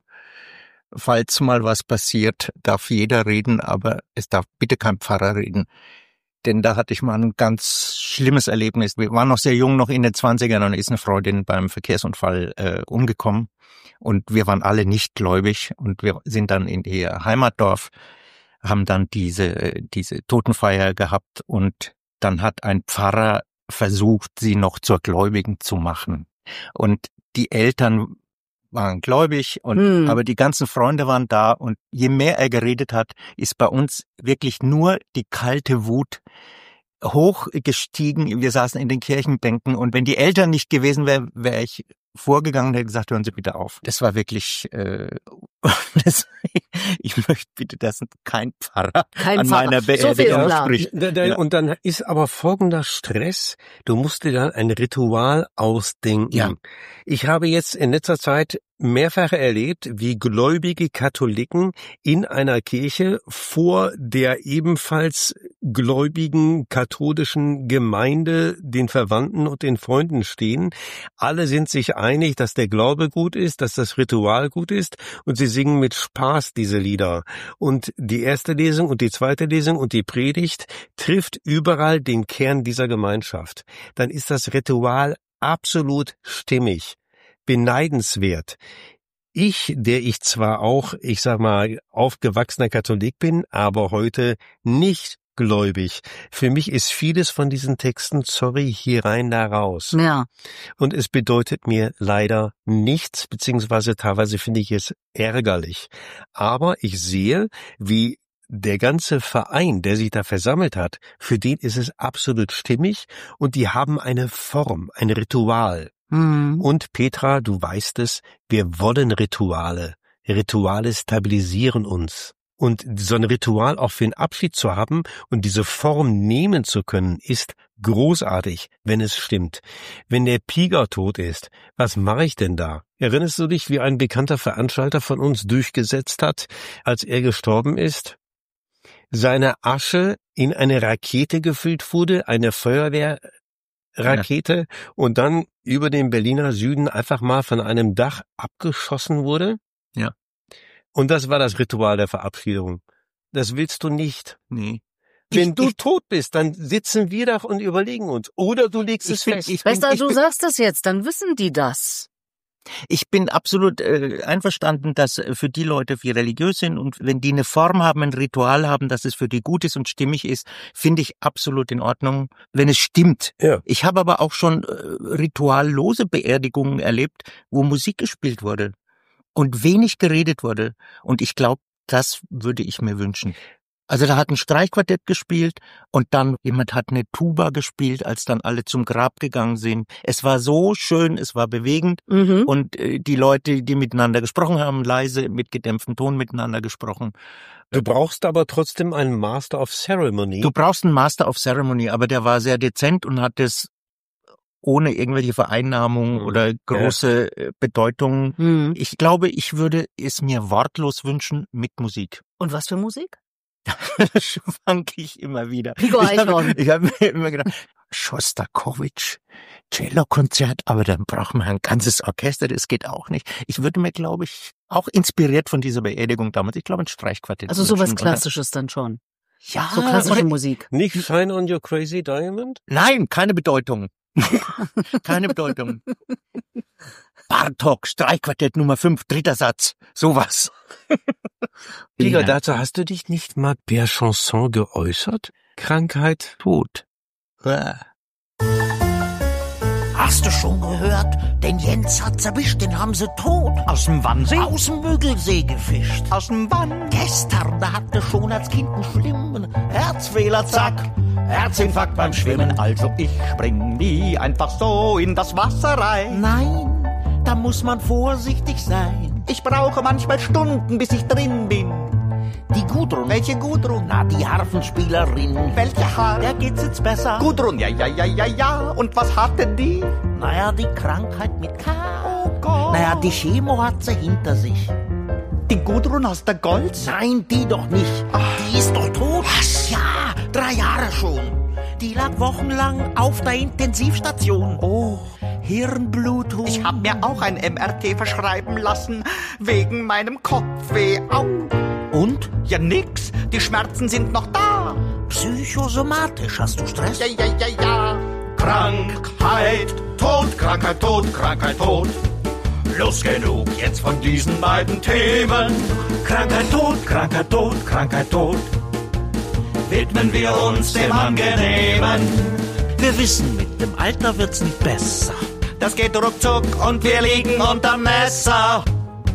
falls mal was passiert, darf jeder reden, aber es darf bitte kein Pfarrer reden. Denn da hatte ich mal ein ganz schlimmes Erlebnis. Wir waren noch sehr jung, noch in den zwanzigern, und ist eine Freundin beim Verkehrsunfall äh, umgekommen. Und wir waren alle nicht gläubig und wir sind dann in ihr Heimatdorf, haben dann diese diese Totenfeier gehabt und dann hat ein Pfarrer versucht, sie noch zur Gläubigen zu machen. Und die Eltern waren gläubig, und Hm. aber die ganzen Freunde waren da, und je mehr er geredet hat, ist bei uns wirklich nur die kalte Wut hochgestiegen. Wir saßen in den Kirchenbänken, und wenn die Eltern nicht gewesen wären, wäre ich vorgegangen und hätte gesagt, hören Sie bitte auf. Das war wirklich, äh, das, ich möchte bitte, dass kein Pfarrer Kein an Pfarrer. meiner So viel Beerdigung ist klar. spricht. Da, da, Ja. Und dann ist aber folgender Stress. Du musst dir dann ein Ritual ausdenken. Ja. Ich habe jetzt in letzter Zeit mehrfach erlebt, wie gläubige Katholiken in einer Kirche vor der ebenfalls gläubigen katholischen Gemeinde, den Verwandten und den Freunden stehen. Alle sind sich einig, dass der Glaube gut ist, dass das Ritual gut ist, und sie singen mit Spaß diese Lieder. Und die erste Lesung und die zweite Lesung und die Predigt trifft überall den Kern dieser Gemeinschaft. Dann ist das Ritual absolut stimmig, beneidenswert. Ich, der ich zwar auch, ich sag mal, aufgewachsener Katholik bin, aber heute nicht gläubig. Für mich ist vieles von diesen Texten, sorry, hier rein, da raus. Ja. Und es bedeutet mir leider nichts, beziehungsweise teilweise finde ich es ärgerlich. Aber ich sehe, wie der ganze Verein, der sich da versammelt hat, für den ist es absolut stimmig, und die haben eine Form, ein Ritual. Hm. Und Petra, du weißt es, wir wollen Rituale. Rituale stabilisieren uns. Und so ein Ritual auch für den Abschied zu haben und diese Form nehmen zu können, ist großartig, wenn es stimmt. Wenn der Piger tot ist, was mache ich denn da? Erinnerst du dich, wie ein bekannter Veranstalter von uns durchgesetzt hat, als er gestorben ist? Seine Asche in eine Rakete gefüllt wurde, eine Feuerwehrrakete, ja. Und dann über den Berliner Süden einfach mal von einem Dach abgeschossen wurde? Ja. Und das war das Ritual der Verabschiedung. Das willst du nicht. Nee. Wenn ich, du ich, tot bist, dann sitzen wir da und überlegen uns. Oder du legst es bin, fest. Ich Weißt bin, du, ich du bin, sagst das jetzt, dann wissen die das. Ich bin absolut äh, einverstanden, dass für die Leute, die religiös sind und wenn die eine Form haben, ein Ritual haben, dass es für die gut ist und stimmig ist, finde ich absolut in Ordnung, wenn es stimmt. Ja. Ich habe aber auch schon äh, rituallose Beerdigungen erlebt, wo Musik gespielt wurde und wenig geredet wurde. Und ich glaube, das würde ich mir wünschen. Also da hat ein Streichquartett gespielt und dann jemand hat eine Tuba gespielt, als dann alle zum Grab gegangen sind. Es war so schön, es war bewegend Mhm. und äh, die Leute, die miteinander gesprochen haben, leise mit gedämpftem Ton miteinander gesprochen. Du brauchst aber trotzdem einen Master of Ceremony. Du brauchst einen Master of Ceremony, aber der war sehr dezent und hat es ohne irgendwelche Vereinnahmung Mhm. oder große ja. Bedeutung. Mhm. Ich glaube, ich würde es mir wortlos wünschen mit Musik. Und was für Musik? Schwank ich immer wieder. Pico Eichhorn. Ich habe hab mir immer gedacht, Schostakowitsch, Cello-Konzert, aber dann braucht man ein ganzes Orchester, das geht auch nicht. Ich würde mir, glaube ich, auch inspiriert von dieser Beerdigung damals, ich glaube ein Streichquartett. Also sowas wünschen, Klassisches dann schon. Ja, So klassische oder? Musik. Nicht Shine on Your Crazy Diamond? Nein, keine Bedeutung. Keine Bedeutung. Bartok, Streichquartett Nummer fünf, dritter Satz. Sowas. Piger, Ja. dazu hast du dich nicht mal per Chanson geäußert? Krankheit, Tod. Ja. Hast du schon gehört? Den Jens hat's erwischt, den haben sie tot. Aus dem Wannsee? Aus dem Müggelsee gefischt. Aus dem Wann? Gestern, da hatte schon als Kind einen schlimmen Herzfehler, zack. Herzinfarkt beim Schwimmen, also ich spring nie einfach so in das Wasser rein. Nein, da muss man vorsichtig sein. Ich brauche manchmal Stunden, bis ich drin bin. Die Gudrun. Welche Gudrun? Na, die Harfenspielerin. Welche Haar? Der geht's jetzt besser. Gudrun, ja, ja, ja, ja, ja. Und was hatte die? Naja, die Krankheit mit K. Oh Gott. Naja, die Chemo hat sie hinter sich. Die Gudrun aus der Golds? Nein, die doch nicht. Die ist doch tot. Was? Ja, drei Jahre schon. Die lag wochenlang auf der Intensivstation. Oh. Hirnblutung. Ich hab mir auch ein M R T verschreiben lassen, wegen meinem Kopfweh. Au. Und? Ja, nix. Die Schmerzen sind noch da. Psychosomatisch. Hast du Stress? Ja, ja, ja, ja. Krankheit, Tod, Krankheit, Tod, Krankheit, Tod. Los genug jetzt von diesen beiden Themen. Krankheit, Tod, Krankheit, Tod, Krankheit, Tod. Widmen wir uns dem Angenehmen. Wir wissen, mit dem Alter wird's nicht besser. Das geht ruckzuck und wir liegen unterm Messer.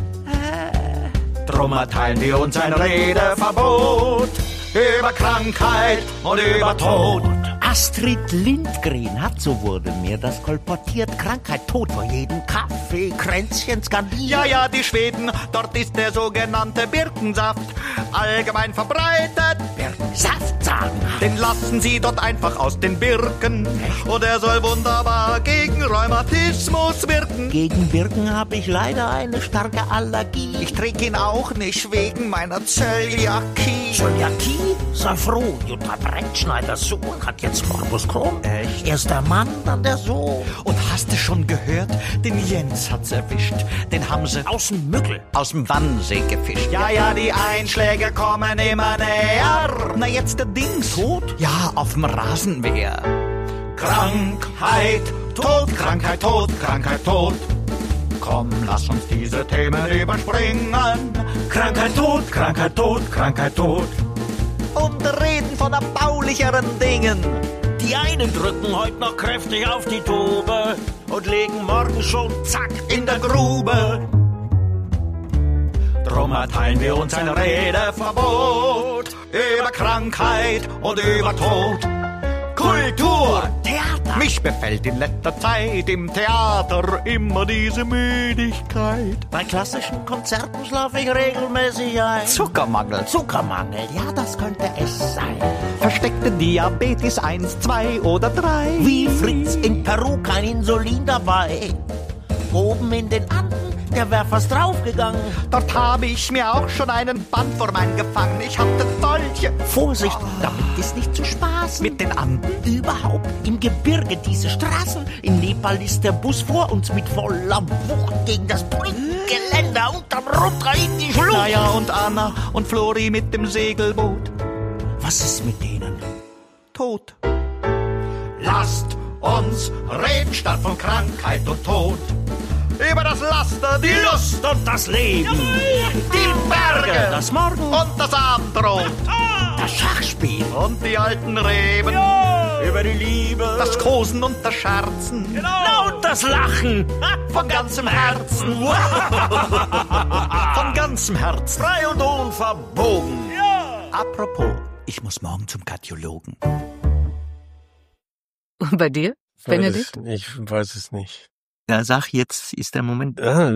Drum erteilen wir uns ein Redeverbot über Krankheit und über Tod. Astrid Lindgren hat, so wurde mir das kolportiert, Krankheit, Tod vor jedem Kaffee, Kränzchen skandiert. Ja, ja, die Schweden, dort ist der sogenannte Birkensaft allgemein verbreitet. Birkensaft sagen. Den lassen sie dort einfach aus den Birken. Und er soll wunderbar gegen Rheumatismus wirken. Gegen Birken habe ich leider eine starke Allergie. Ich trinke ihn auch nicht wegen meiner Zöliakie. Zöliakie? Sei froh, Jutta Brettschneiders Sohn hat jetzt Morbus Crohn. Echt? Erst der Mann, dann der Sohn. Und hast du schon gehört? Den Jens hat's erwischt. Den haben sie Aus dem Müggel. aus dem Wannsee gefischt. Ja, ja, die Einschläge kommen immer näher. Na, jetzt der Dings. Tot? Ja, auf dem Rasenmäher. Krankheit, Tod, Krankheit, Tod, Krankheit, Tod. Komm, lass uns diese Themen überspringen. Krankheit, Tod, Krankheit, Tod, Krankheit, Tod. Und reden von erbaulicheren Dingen. Die einen drücken heute noch kräftig auf die Tube und legen morgen schon zack In der Grube. Drum erteilen wir uns ein Redeverbot über Krankheit und über Tod. Kultur, Theater, Mich befällt in letzter Zeit im Theater immer diese Müdigkeit. Bei klassischen Konzerten schlafe ich regelmäßig ein. Zuckermangel, Zuckermangel, ja, das könnte es sein. versteckte Diabetes eins, zwei oder drei. Wie Fritz in Peru, kein Insulin dabei. Oben in den Anden, der wär fast draufgegangen. Dort habe ich mir auch schon einen Bandwurm eingefangen. Ich hatte solche. Vorsicht, damit ist nicht zu spaßen. Mit den Anden? Überhaupt im Gebirge diese Straßen. In Nepal ist der Bus vor uns mit voller Wucht gegen das Brückengeländer unterm runter in die Schlucht. Naja, und Anna und Flori mit dem Segelboot. Was ist mit denen? Tot. Lasst uns reden statt von Krankheit und Tod. Über das Laster, die Lust und das Leben. Die Berge, das Morgen und das Abendrot. das Schachspiel. Und die alten Reben. Über die Liebe. Das Kosen und das Scherzen. Und das Lachen. Von ganzem Herzen. Von ganzem Herzen. Frei und unverbogen. Apropos, ich muss morgen zum Kardiologen. Und bei dir, Benedikt? Ich weiß es nicht. Ja, sag, jetzt ist der Moment. Ah,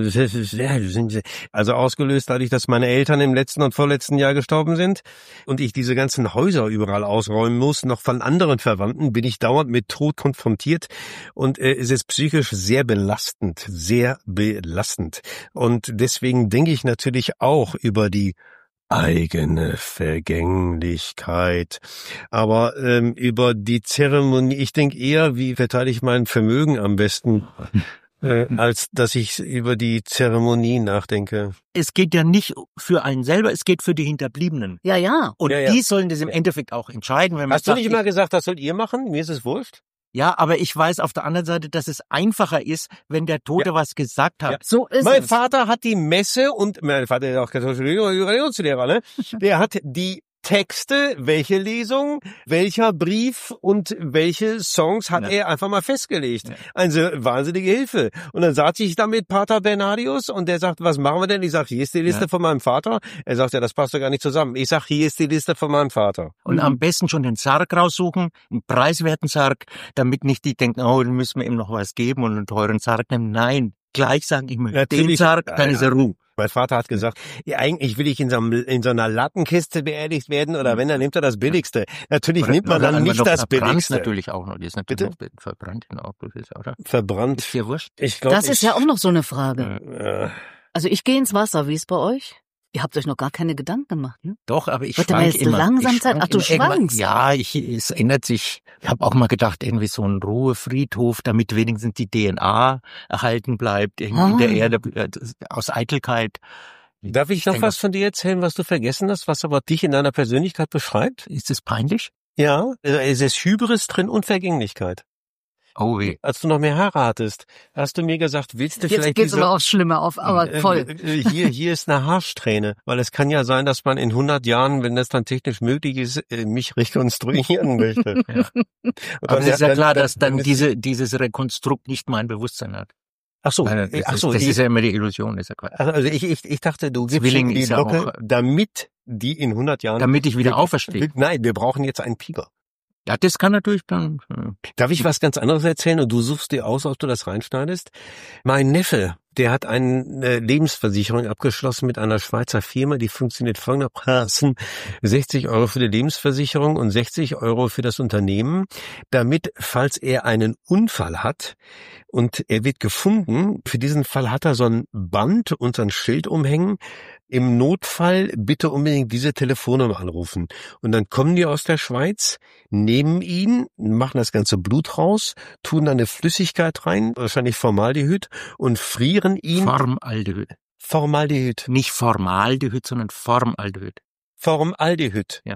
Also ausgelöst dadurch, dass meine Eltern im letzten und vorletzten Jahr gestorben sind und ich diese ganzen Häuser überall ausräumen muss, noch von anderen Verwandten, bin ich dauernd mit Tod konfrontiert und äh, es ist psychisch sehr belastend, sehr belastend. Und deswegen denke ich natürlich auch über die eigene Vergänglichkeit. Aber ähm, über die Zeremonie, ich denke eher, wie verteile ich mein Vermögen am besten, äh, als dass ich über die Zeremonie nachdenke. Es geht ja nicht für einen selber, es geht für die Hinterbliebenen. Ja, ja. Und Ja, ja. die sollen das im Endeffekt auch entscheiden. Wenn man Hast du sagt, nicht immer gesagt, das sollt ihr machen? Mir ist es wurscht. ja, aber ich weiß auf der anderen Seite, dass es einfacher ist, wenn der Tote Ja. was gesagt hat. Ja. So ist Mein es. Vater hat die Messe und mein Vater ist auch katholischer Religionslehrer, ne? Der hat die Texte, welche Lesung, welcher Brief und welche Songs hat Ja. er einfach mal festgelegt. Ja. Eine wahnsinnige Hilfe. Und dann saß ich da mit Pater Bernardius und der sagt, was machen wir denn? Ich sag, hier ist die Liste Ja. von meinem Vater. Er sagt, ja, das passt doch gar nicht zusammen. Ich sag, hier ist die Liste von meinem Vater. Und am besten schon den Sarg raussuchen, einen preiswerten Sarg, damit nicht die denken, oh, dann müssen wir ihm noch was geben und einen teuren Sarg nehmen. Nein, gleich sagen ich mir, den Natürlich. Sarg, dann Ja, ist er Ruhe. Mein Vater hat gesagt, ja, eigentlich will ich in so, einem, in so einer Lattenkiste beerdigt werden oder wenn, dann nimmt er das Billigste. Natürlich nimmt man dann nicht das Billigste. Natürlich auch noch. Die ist natürlich Bitte? noch verbrannt in Autos, oder? Verbrannt. Ist dir wurscht? Ich glaub, Das ich, ist ja auch noch so eine Frage. Äh, Also ich gehe ins Wasser, wie ist bei euch? Ihr habt euch noch gar keine Gedanken gemacht, ne? Doch, aber ich Wird aber schwank jetzt immer. langsam Ich Zeit- schwank Ach, du immer. Irgendwann- schwankst. Ja, ich, es ändert sich. Ich habe auch mal gedacht, irgendwie so ein Ruhefriedhof, damit wenigstens die D N A erhalten bleibt, irgendwie in Ah. der Erde, äh, aus Eitelkeit. darf ich noch denke, was von dir erzählen, was du vergessen hast, was aber dich in deiner Persönlichkeit beschreibt? Ist das peinlich? Ja, es ist Hybris drin und Vergänglichkeit. Oh weh. Als du noch mehr Haare hattest, hast du mir gesagt, willst du Jetzt vielleicht geht's diese... aber aufs Schlimme auf, aber voll. Äh, äh, hier, hier ist eine Haarsträhne, weil es kann ja sein, dass man in hundert Jahren, wenn das dann technisch möglich ist, äh, mich rekonstruieren möchte. Ja. Und Aber dann- es ist ja dann- klar, dass dann ist- diese, dieses Rekonstrukt nicht mein Bewusstsein hat. Ach so, Weil Das, ach ist, so, das die- ist ja immer die Illusion, ist ja Quatsch. also ich, ich, ich dachte, du gibst Zwilling ihm die ist ja Locke, auch- damit die in hundert Jahren... Damit ich wieder Wir- auferstehe. Nein, wir brauchen jetzt einen Pieper. Ja, das kann natürlich dann. äh, Darf ich was ganz anderes erzählen und du suchst dir aus, ob du das reinschneidest? Mein Neffe, der hat eine Lebensversicherung abgeschlossen mit einer Schweizer Firma, die funktioniert folgendermaßen: sechzig Euro für die Lebensversicherung und sechzig Euro für das Unternehmen, damit, falls er einen Unfall hat und er wird gefunden, für diesen Fall hat er so ein Band und so ein Schild umhängen: im Notfall bitte unbedingt diese Telefonnummer anrufen. Und dann kommen die aus der Schweiz, nehmen ihn, machen das ganze Blut raus, tun da eine Flüssigkeit rein, wahrscheinlich Formaldehyd, und frieren ihn. Formaldehyd. Formaldehyd. Nicht Formaldehyd, sondern Formaldehyd. Formaldehyd. Ja.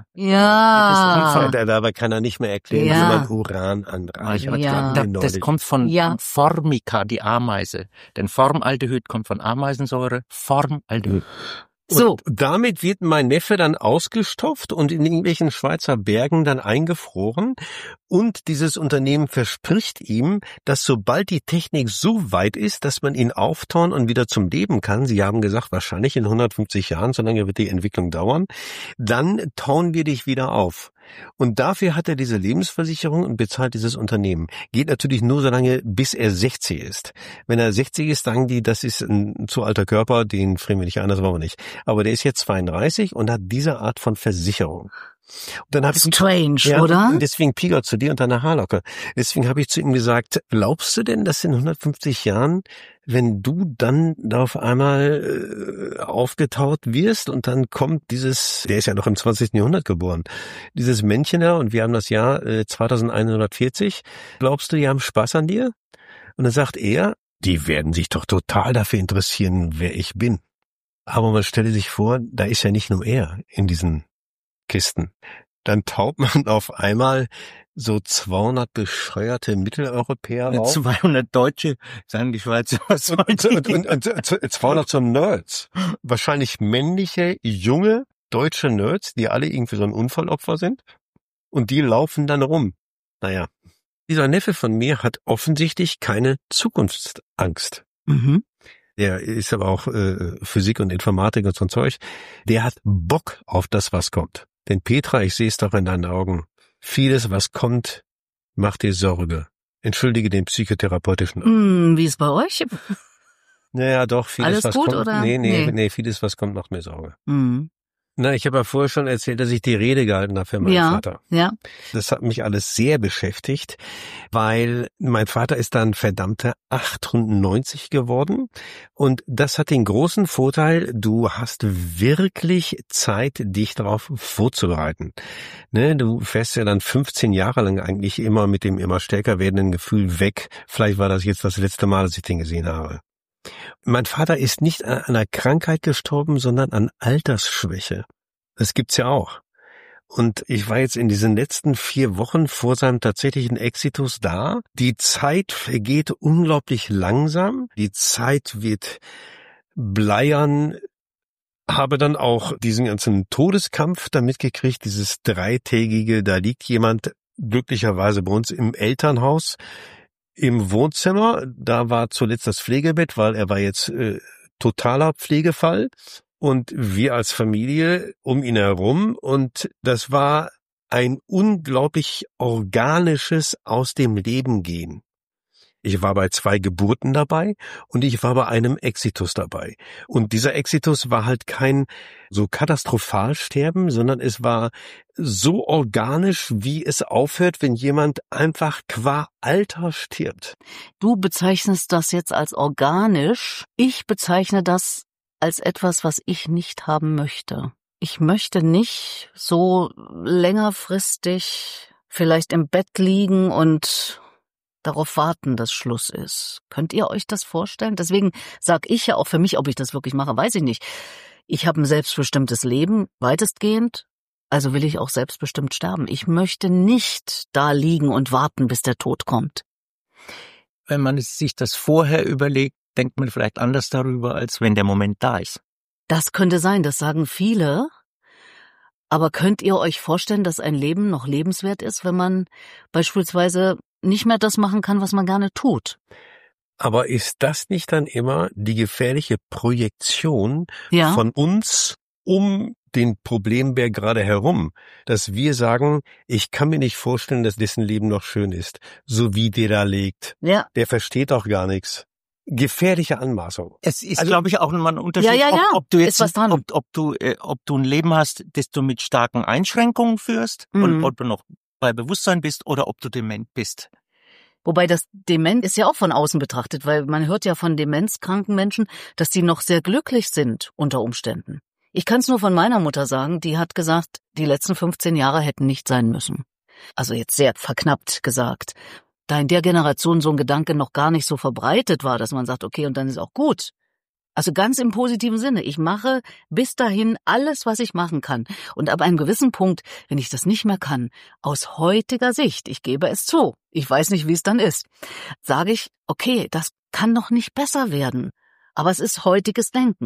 Ja. Da, dabei kann er nicht mehr erklären, Ja. wie man Uran anreichert. Ja. Da, das kommt von Ja. Formica, die Ameise. Denn Formaldehyd kommt von Ameisensäure. Formaldehyd. So. Und damit wird mein Neffe dann ausgestopft und in irgendwelchen Schweizer Bergen dann eingefroren. Und dieses Unternehmen verspricht ihm, dass sobald die Technik so weit ist, dass man ihn auftauen und wieder zum Leben kann, sie haben gesagt, wahrscheinlich in hundertfünfzig Jahren, so lange wird die Entwicklung dauern, dann tauen wir dich wieder auf. Und dafür hat er diese Lebensversicherung und bezahlt dieses Unternehmen. Geht natürlich nur so lange, bis er sechzig ist. Wenn er sechzig ist, sagen die, das ist ein zu alter Körper, den frieren wir nicht ein, das wollen wir nicht. Aber der ist jetzt zweiunddreißig und hat diese Art von Versicherung. Und dann habe ich Strange, ja, oder? Und deswegen Piger zu dir und deiner Haarlocke. Deswegen habe ich zu ihm gesagt, glaubst du denn, dass in hundertfünfzig Jahren, wenn du dann da auf einmal äh, aufgetaut wirst und dann kommt dieses, der ist ja noch im zwanzigsten Jahrhundert geboren, dieses Männchen da und wir haben das Jahr äh, zweitausendeinhundertvierzig, glaubst du, die haben Spaß an dir? Und dann sagt er, die werden sich doch total dafür interessieren, wer ich bin. Aber man stelle sich vor, da ist ja nicht nur er in diesen Kisten. Dann taut man auf einmal so zweihundert bescheuerte Mitteleuropäer auf. zweihundert Deutsche, sagen die Schweizer. Was und, und, und, und zweihundert so Nerds. Wahrscheinlich männliche, junge, deutsche Nerds, die alle irgendwie so ein Unfallopfer sind. Und die laufen dann rum. Naja, dieser Neffe von mir hat offensichtlich keine Zukunftsangst. Mhm. Der ist aber auch äh, Physik und Informatik und so ein Zeug. Der hat Bock auf das, was kommt. Denn Petra, ich sehe es doch in deinen Augen, vieles, was kommt, macht dir Sorge. Entschuldige den psychotherapeutischen. Mm, wie ist bei euch? Naja, doch, vieles, Alles was gut, kommt. oder? Nee, nee, Nee. nee, vieles, was kommt, macht mir Sorge. Mm. Na, ich habe ja vorher schon erzählt, dass ich die Rede gehalten habe für meinen Ja, Vater. ja. Das hat mich alles sehr beschäftigt, weil mein Vater ist dann verdammte achtundneunzig geworden und das hat den großen Vorteil, du hast wirklich Zeit, dich darauf vorzubereiten. Ne, du fährst ja dann fünfzehn Jahre lang eigentlich immer mit dem immer stärker werdenden Gefühl weg. Vielleicht war das jetzt das letzte Mal, dass ich den gesehen habe. Mein Vater ist nicht an einer Krankheit gestorben, sondern an Altersschwäche. Das gibt's ja auch. Und ich war jetzt in diesen letzten vier Wochen vor seinem tatsächlichen Exitus da. Die Zeit vergeht unglaublich langsam. Die Zeit wird bleiern. Habe dann auch diesen ganzen Todeskampf da mitgekriegt, dieses dreitägige, da liegt jemand glücklicherweise bei uns im Elternhaus im Wohnzimmer. Da war zuletzt das Pflegebett, weil er war jetzt äh, totaler Pflegefall. Und wir als Familie um ihn herum. Und das war ein unglaublich organisches Aus dem Leben gehen. Ich war bei zwei Geburten dabei und ich war bei einem Exitus dabei. Und dieser Exitus war halt kein so Katastrophalsterben, sondern es war so organisch, wie es aufhört, wenn jemand einfach qua Alter stirbt. Du bezeichnest das jetzt als organisch. Ich bezeichne das als etwas, was ich nicht haben möchte. Ich möchte nicht so längerfristig vielleicht im Bett liegen und darauf warten, dass Schluss ist. Könnt ihr euch das vorstellen? Deswegen sag ich ja auch für mich, ob ich das wirklich mache, weiß ich nicht. Ich habe ein selbstbestimmtes Leben, weitestgehend, also will ich auch selbstbestimmt sterben. Ich möchte nicht da liegen und warten, bis der Tod kommt. Wenn man sich das vorher überlegt, denkt man vielleicht anders darüber, als wenn der Moment da ist. Das könnte sein, das sagen viele. Aber könnt ihr euch vorstellen, dass ein Leben noch lebenswert ist, wenn man beispielsweise nicht mehr das machen kann, was man gerne tut? Aber ist das nicht dann immer die gefährliche Projektion Ja. von uns um den Problemberg gerade herum, dass wir sagen, ich kann mir nicht vorstellen, dass dessen Leben noch schön ist, so wie der da liegt. Ja. Der versteht doch gar nichts. Gefährliche Anmaßung. Es ist, Also- glaube ich, auch mal ein Unterschied, Ja, ja, ja. Ob, ob du jetzt, Ist was dran. ob, ob du, äh, ob du ein Leben hast, das du mit starken Einschränkungen führst Mhm. und ob du noch bei Bewusstsein bist oder ob du dement bist. Wobei das Dement ist ja auch von außen betrachtet, weil man hört ja von demenzkranken Menschen, dass die noch sehr glücklich sind unter Umständen. Ich kann es nur von meiner Mutter sagen, die hat gesagt, die letzten fünfzehn Jahre hätten nicht sein müssen. Also jetzt sehr verknappt gesagt. Da in der Generation so ein Gedanke noch gar nicht so verbreitet war, dass man sagt, okay, und dann ist auch gut. Also ganz im positiven Sinne. Ich mache bis dahin alles, was ich machen kann. Und ab einem gewissen Punkt, wenn ich das nicht mehr kann, aus heutiger Sicht, ich gebe es zu, ich weiß nicht, wie es dann ist, sage ich, okay, das kann doch nicht besser werden. Aber es ist heutiges Denken.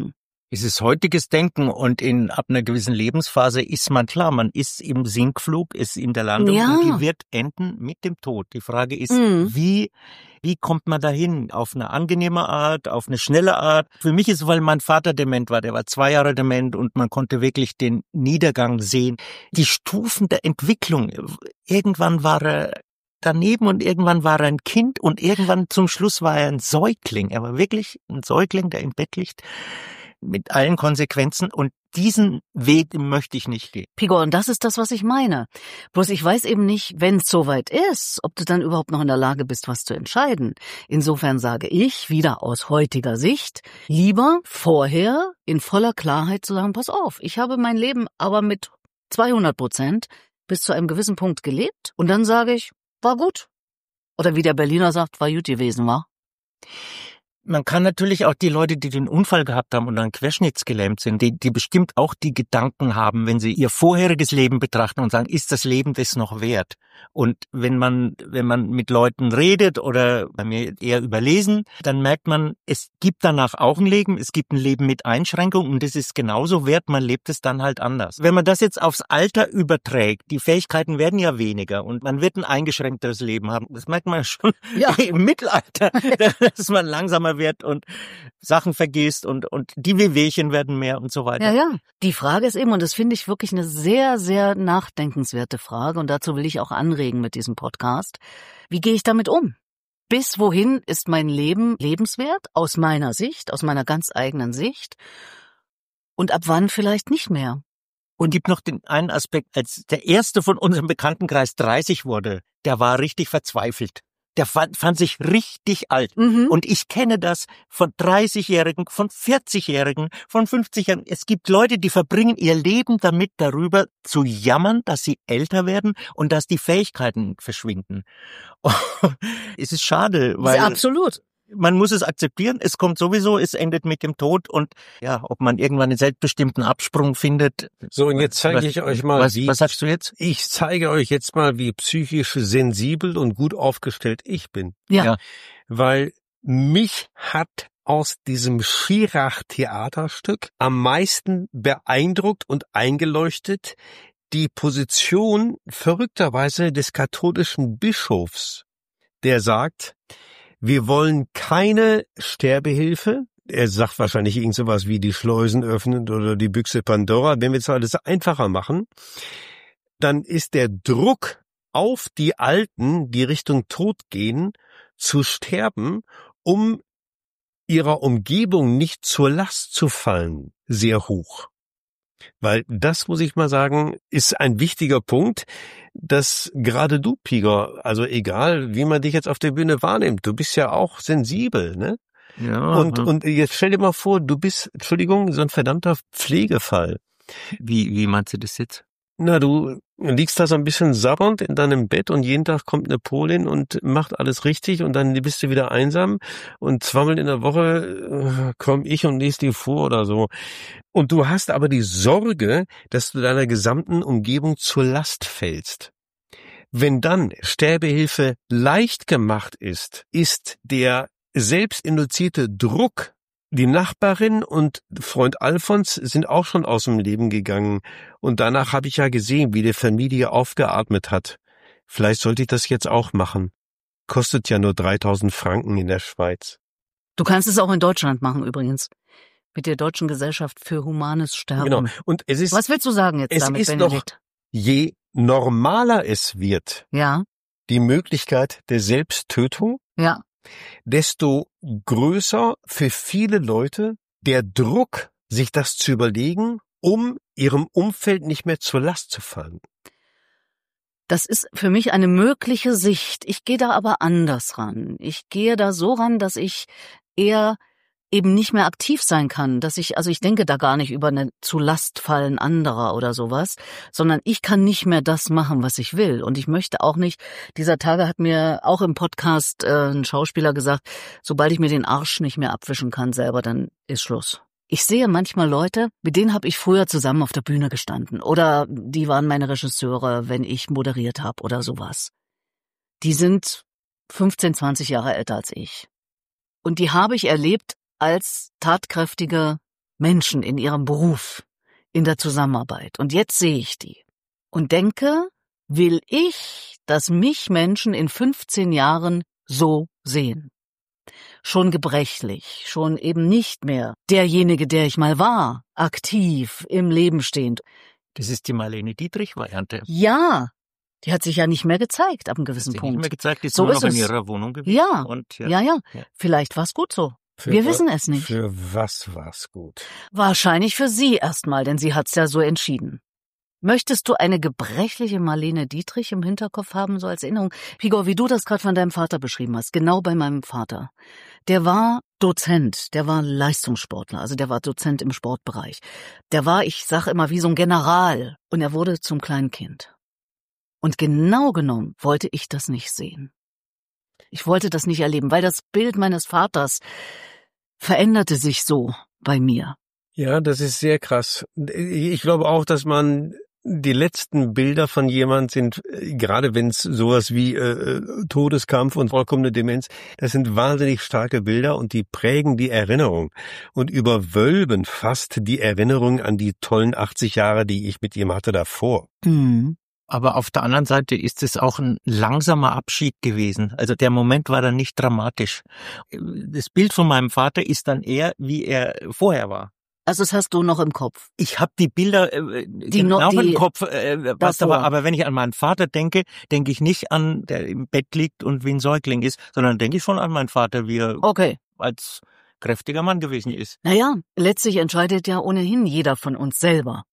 Es ist heutiges Denken und in ab einer gewissen Lebensphase ist man klar, man ist im Sinkflug, ist in der Landung Ja. und die wird enden mit dem Tod. Die Frage ist, Mhm. wie wie kommt man dahin? Auf eine angenehme Art, auf eine schnelle Art? Für mich ist es, weil mein Vater dement war, der war zwei Jahre dement und man konnte wirklich den Niedergang sehen. Die Stufen der Entwicklung. Irgendwann war er daneben und irgendwann war er ein Kind und irgendwann zum Schluss war er ein Säugling. Er war wirklich ein Säugling, der im Bett liegt. Mit allen Konsequenzen und diesen Weg möchte ich nicht gehen. Pigo, und das ist das, was ich meine. Bloß ich weiß eben nicht, wenn es soweit ist, ob du dann überhaupt noch in der Lage bist, was zu entscheiden. Insofern sage ich, wieder aus heutiger Sicht, lieber vorher in voller Klarheit zu sagen, pass auf, ich habe mein Leben aber mit zweihundert Prozent bis zu einem gewissen Punkt gelebt und dann sage ich, war gut. Oder wie der Berliner sagt, war gut gewesen, war. Man kann natürlich auch die Leute, die den Unfall gehabt haben und dann querschnittsgelähmt sind, die, die bestimmt auch die Gedanken haben, wenn sie ihr vorheriges Leben betrachten und sagen, ist das Leben das noch wert? Und wenn man, wenn man mit Leuten redet oder bei mir eher überlesen, dann merkt man, es gibt danach auch ein Leben, es gibt ein Leben mit Einschränkungen und das ist genauso wert, man lebt es dann halt anders. Wenn man das jetzt aufs Alter überträgt, die Fähigkeiten werden ja weniger und man wird ein eingeschränkteres Leben haben. Das merkt man ja schon Ja. im Mittelalter, dass man langsamer wird und Sachen vergisst und, und die Wehwehchen werden mehr und so weiter. Ja, ja. Die Frage ist eben, und das finde ich wirklich eine sehr, sehr nachdenkenswerte Frage, und dazu will ich auch anregen mit diesem Podcast, wie gehe ich damit um? Bis wohin ist mein Leben lebenswert, aus meiner Sicht, aus meiner ganz eigenen Sicht, und ab wann vielleicht nicht mehr? Und gibt noch den einen Aspekt, als der erste von unserem Bekanntenkreis dreißig wurde, der war richtig verzweifelt. Der fand, fand sich richtig alt. Mhm. Und ich kenne das von dreißigjährigen, von vierzigjährigen, von fünfzigjährigen. Es gibt Leute, die verbringen ihr Leben damit, darüber zu jammern, dass sie älter werden und dass die Fähigkeiten verschwinden. Es ist schade, weil Ja, absolut. man muss es akzeptieren. Es kommt sowieso, es endet mit dem Tod und ja, ob man irgendwann einen selbstbestimmten Absprung findet. So, und jetzt zeige Was- ich euch mal, Was, wie was sagst du jetzt? ich zeige euch jetzt mal, wie psychisch sensibel und gut aufgestellt ich bin. Ja. Ja. Weil mich hat aus diesem Schirach-Theaterstück am meisten beeindruckt und eingeleuchtet die Position verrückterweise des katholischen Bischofs, der sagt, wir wollen keine Sterbehilfe. Er sagt wahrscheinlich irgend sowas wie die Schleusen öffnen oder die Büchse Pandora. Wenn wir es alles einfacher machen, dann ist der Druck auf die Alten, die Richtung Tod gehen, zu sterben, um ihrer Umgebung nicht zur Last zu fallen, sehr hoch. Weil das, muss ich mal sagen, ist ein wichtiger Punkt, dass gerade du, Piger, also egal, wie man dich jetzt auf der Bühne wahrnimmt, du bist ja auch sensibel, ne? Ja. Und, und jetzt stell dir mal vor, du bist, Entschuldigung, so ein verdammter Pflegefall. Wie, wie meinst du das jetzt? Na, du liegst da so ein bisschen sabbernd in deinem Bett und jeden Tag kommt eine Polin und macht alles richtig und dann bist du wieder einsam und zweimal in der Woche äh, komme ich und lese dir vor oder so. Und du hast aber die Sorge, dass du deiner gesamten Umgebung zur Last fällst. Wenn dann Sterbehilfe leicht gemacht ist, ist der selbstinduzierte Druck. Die Nachbarin und Freund Alfons sind auch schon aus dem Leben gegangen. Und danach habe ich ja gesehen, wie die Familie aufgeatmet hat. Vielleicht sollte ich das jetzt auch machen. Kostet ja nur dreitausend Franken in der Schweiz. Du kannst es auch in Deutschland machen übrigens. Mit der Deutschen Gesellschaft für Humanes Sterben. Genau. Und es ist, Was willst du sagen jetzt es damit, ist doch, Benedikt? je normaler es wird, Ja, die Möglichkeit der Selbsttötung, ja. desto größer für viele Leute der Druck, sich das zu überlegen, um ihrem Umfeld nicht mehr zur Last zu fallen. Das ist für mich eine mögliche Sicht. Ich gehe da aber anders ran. Ich gehe da so ran, dass ich eher eben nicht mehr aktiv sein kann, dass ich, also ich denke da gar nicht über eine Zulastfallen anderer oder sowas, sondern ich kann nicht mehr das machen, was ich will. Und ich möchte auch nicht, dieser Tage hat mir auch im Podcast äh, ein Schauspieler gesagt, sobald ich mir den Arsch nicht mehr abwischen kann selber, dann ist Schluss. Ich sehe manchmal Leute, mit denen habe ich früher zusammen auf der Bühne gestanden oder die waren meine Regisseure, wenn ich moderiert habe oder sowas. Die sind fünfzehn, zwanzig Jahre älter als ich. Und die habe ich erlebt als tatkräftige Menschen in ihrem Beruf, in der Zusammenarbeit. Und jetzt sehe ich die und denke, will ich, dass mich Menschen in fünfzehn Jahren so sehen? Schon gebrechlich, schon eben nicht mehr derjenige, der ich mal war, aktiv, im Leben stehend. Das ist die Marlene Dietrich-Variante. Ja, die hat sich ja nicht mehr gezeigt ab einem gewissen Sie Punkt. nicht mehr gezeigt, die ist So nur ist noch in es. ihrer Wohnung gewesen. Ja, Und, ja, ja, ja. Vielleicht war's gut so. Für Wir wa- wissen es nicht. Für was war's gut? Wahrscheinlich für sie erstmal, denn sie hat's ja so entschieden. Möchtest du eine gebrechliche Marlene Dietrich im Hinterkopf haben, so als Erinnerung? Pigor, wie du das gerade von deinem Vater beschrieben hast, genau bei meinem Vater. Der war Dozent, der war Leistungssportler, also der war Dozent im Sportbereich. Der war, ich sag immer, wie so ein General und er wurde zum kleinen Kind. Und genau genommen wollte ich das nicht sehen. Ich wollte das nicht erleben, weil das Bild meines Vaters veränderte sich so bei mir. Ja, das ist sehr krass. Ich glaube auch, dass man die letzten Bilder von jemand sind, äh, gerade wenn es sowas wie äh, Todeskampf und vollkommene Demenz, das sind wahnsinnig starke Bilder und die prägen die Erinnerung und überwölben fast die Erinnerung an die tollen achtzig Jahre, die ich mit ihm hatte davor. Mhm. Aber auf der anderen Seite ist es auch ein langsamer Abschied gewesen. Also der Moment war dann nicht dramatisch. Das Bild von meinem Vater ist dann eher, wie er vorher war. Also das hast du noch im Kopf. Ich habe die Bilder äh, Die genau noch- die im Kopf, äh, was da davor. war. Aber wenn ich an meinen Vater denke, denke ich nicht an, der im Bett liegt und wie ein Säugling ist, sondern denke ich schon an meinen Vater, wie er Okay. als kräftiger Mann gewesen ist. Naja, letztlich entscheidet ja ohnehin jeder von uns selber.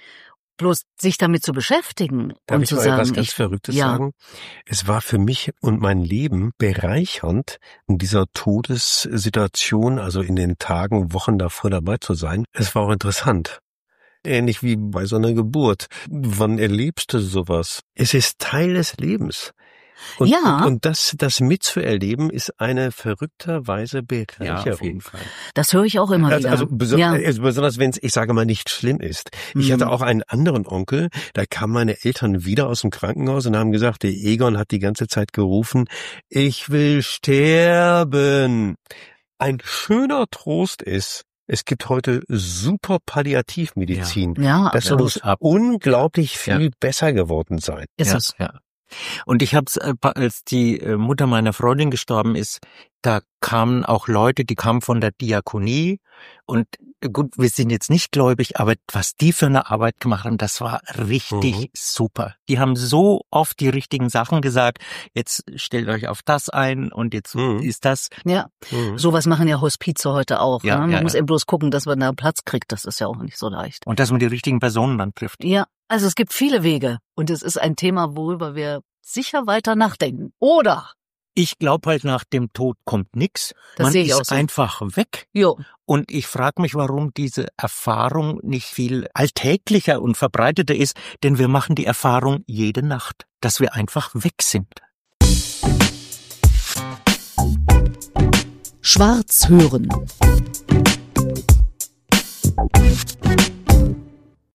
Bloß sich damit zu beschäftigen Darf und ich zu mal sagen, etwas ganz ich, Verrücktes ja. sagen? Es war für mich und mein Leben bereichernd, in dieser Todessituation, also in den Tagen, Wochen davor dabei zu sein. Es war auch interessant. Ähnlich wie bei so einer Geburt. Wann erlebst du sowas? Es ist Teil des Lebens. Und, Ja. und, und das, das mitzuerleben, ist eine verrückterweise Bereicherung. Fall. Das höre ich auch immer Also, wieder. also, beso ja. also besonders wenn es, ich sage mal, nicht schlimm ist. Ich Mhm. hatte auch einen anderen Onkel, da kamen meine Eltern wieder aus dem Krankenhaus und haben gesagt, der Egon hat die ganze Zeit gerufen, ich will sterben. Ein schöner Trost ist, es gibt heute super Palliativmedizin. Ja, Das absolut. muss unglaublich viel Ja. besser geworden sein. Ist ja, es. Ja. Und ich hab's, äh, als die äh, Mutter meiner Freundin gestorben ist, da kamen auch Leute, die kamen von der Diakonie und äh, gut, wir sind jetzt nicht gläubig, aber was die für eine Arbeit gemacht haben, das war richtig Mhm. super. Die haben so oft die richtigen Sachen gesagt, jetzt stellt euch auf das ein und jetzt Mhm. ist das. Ja, Mhm. sowas machen ja Hospize heute auch. Ja, ne? Man ja, muss ja. eben bloß gucken, dass man da Platz kriegt. Das ist ja auch nicht so leicht. Und dass man die richtigen Personen dann trifft. Ja, also es gibt viele Wege und es ist ein Thema, worüber wir sicher weiter nachdenken. Oder? Ich glaube halt, nach dem Tod kommt nix. Das Man sehe ich ist auch so. einfach weg. Jo. Und ich frage mich, warum diese Erfahrung nicht viel alltäglicher und verbreiteter ist, denn wir machen die Erfahrung jede Nacht, dass wir einfach weg sind. Schwarz hören.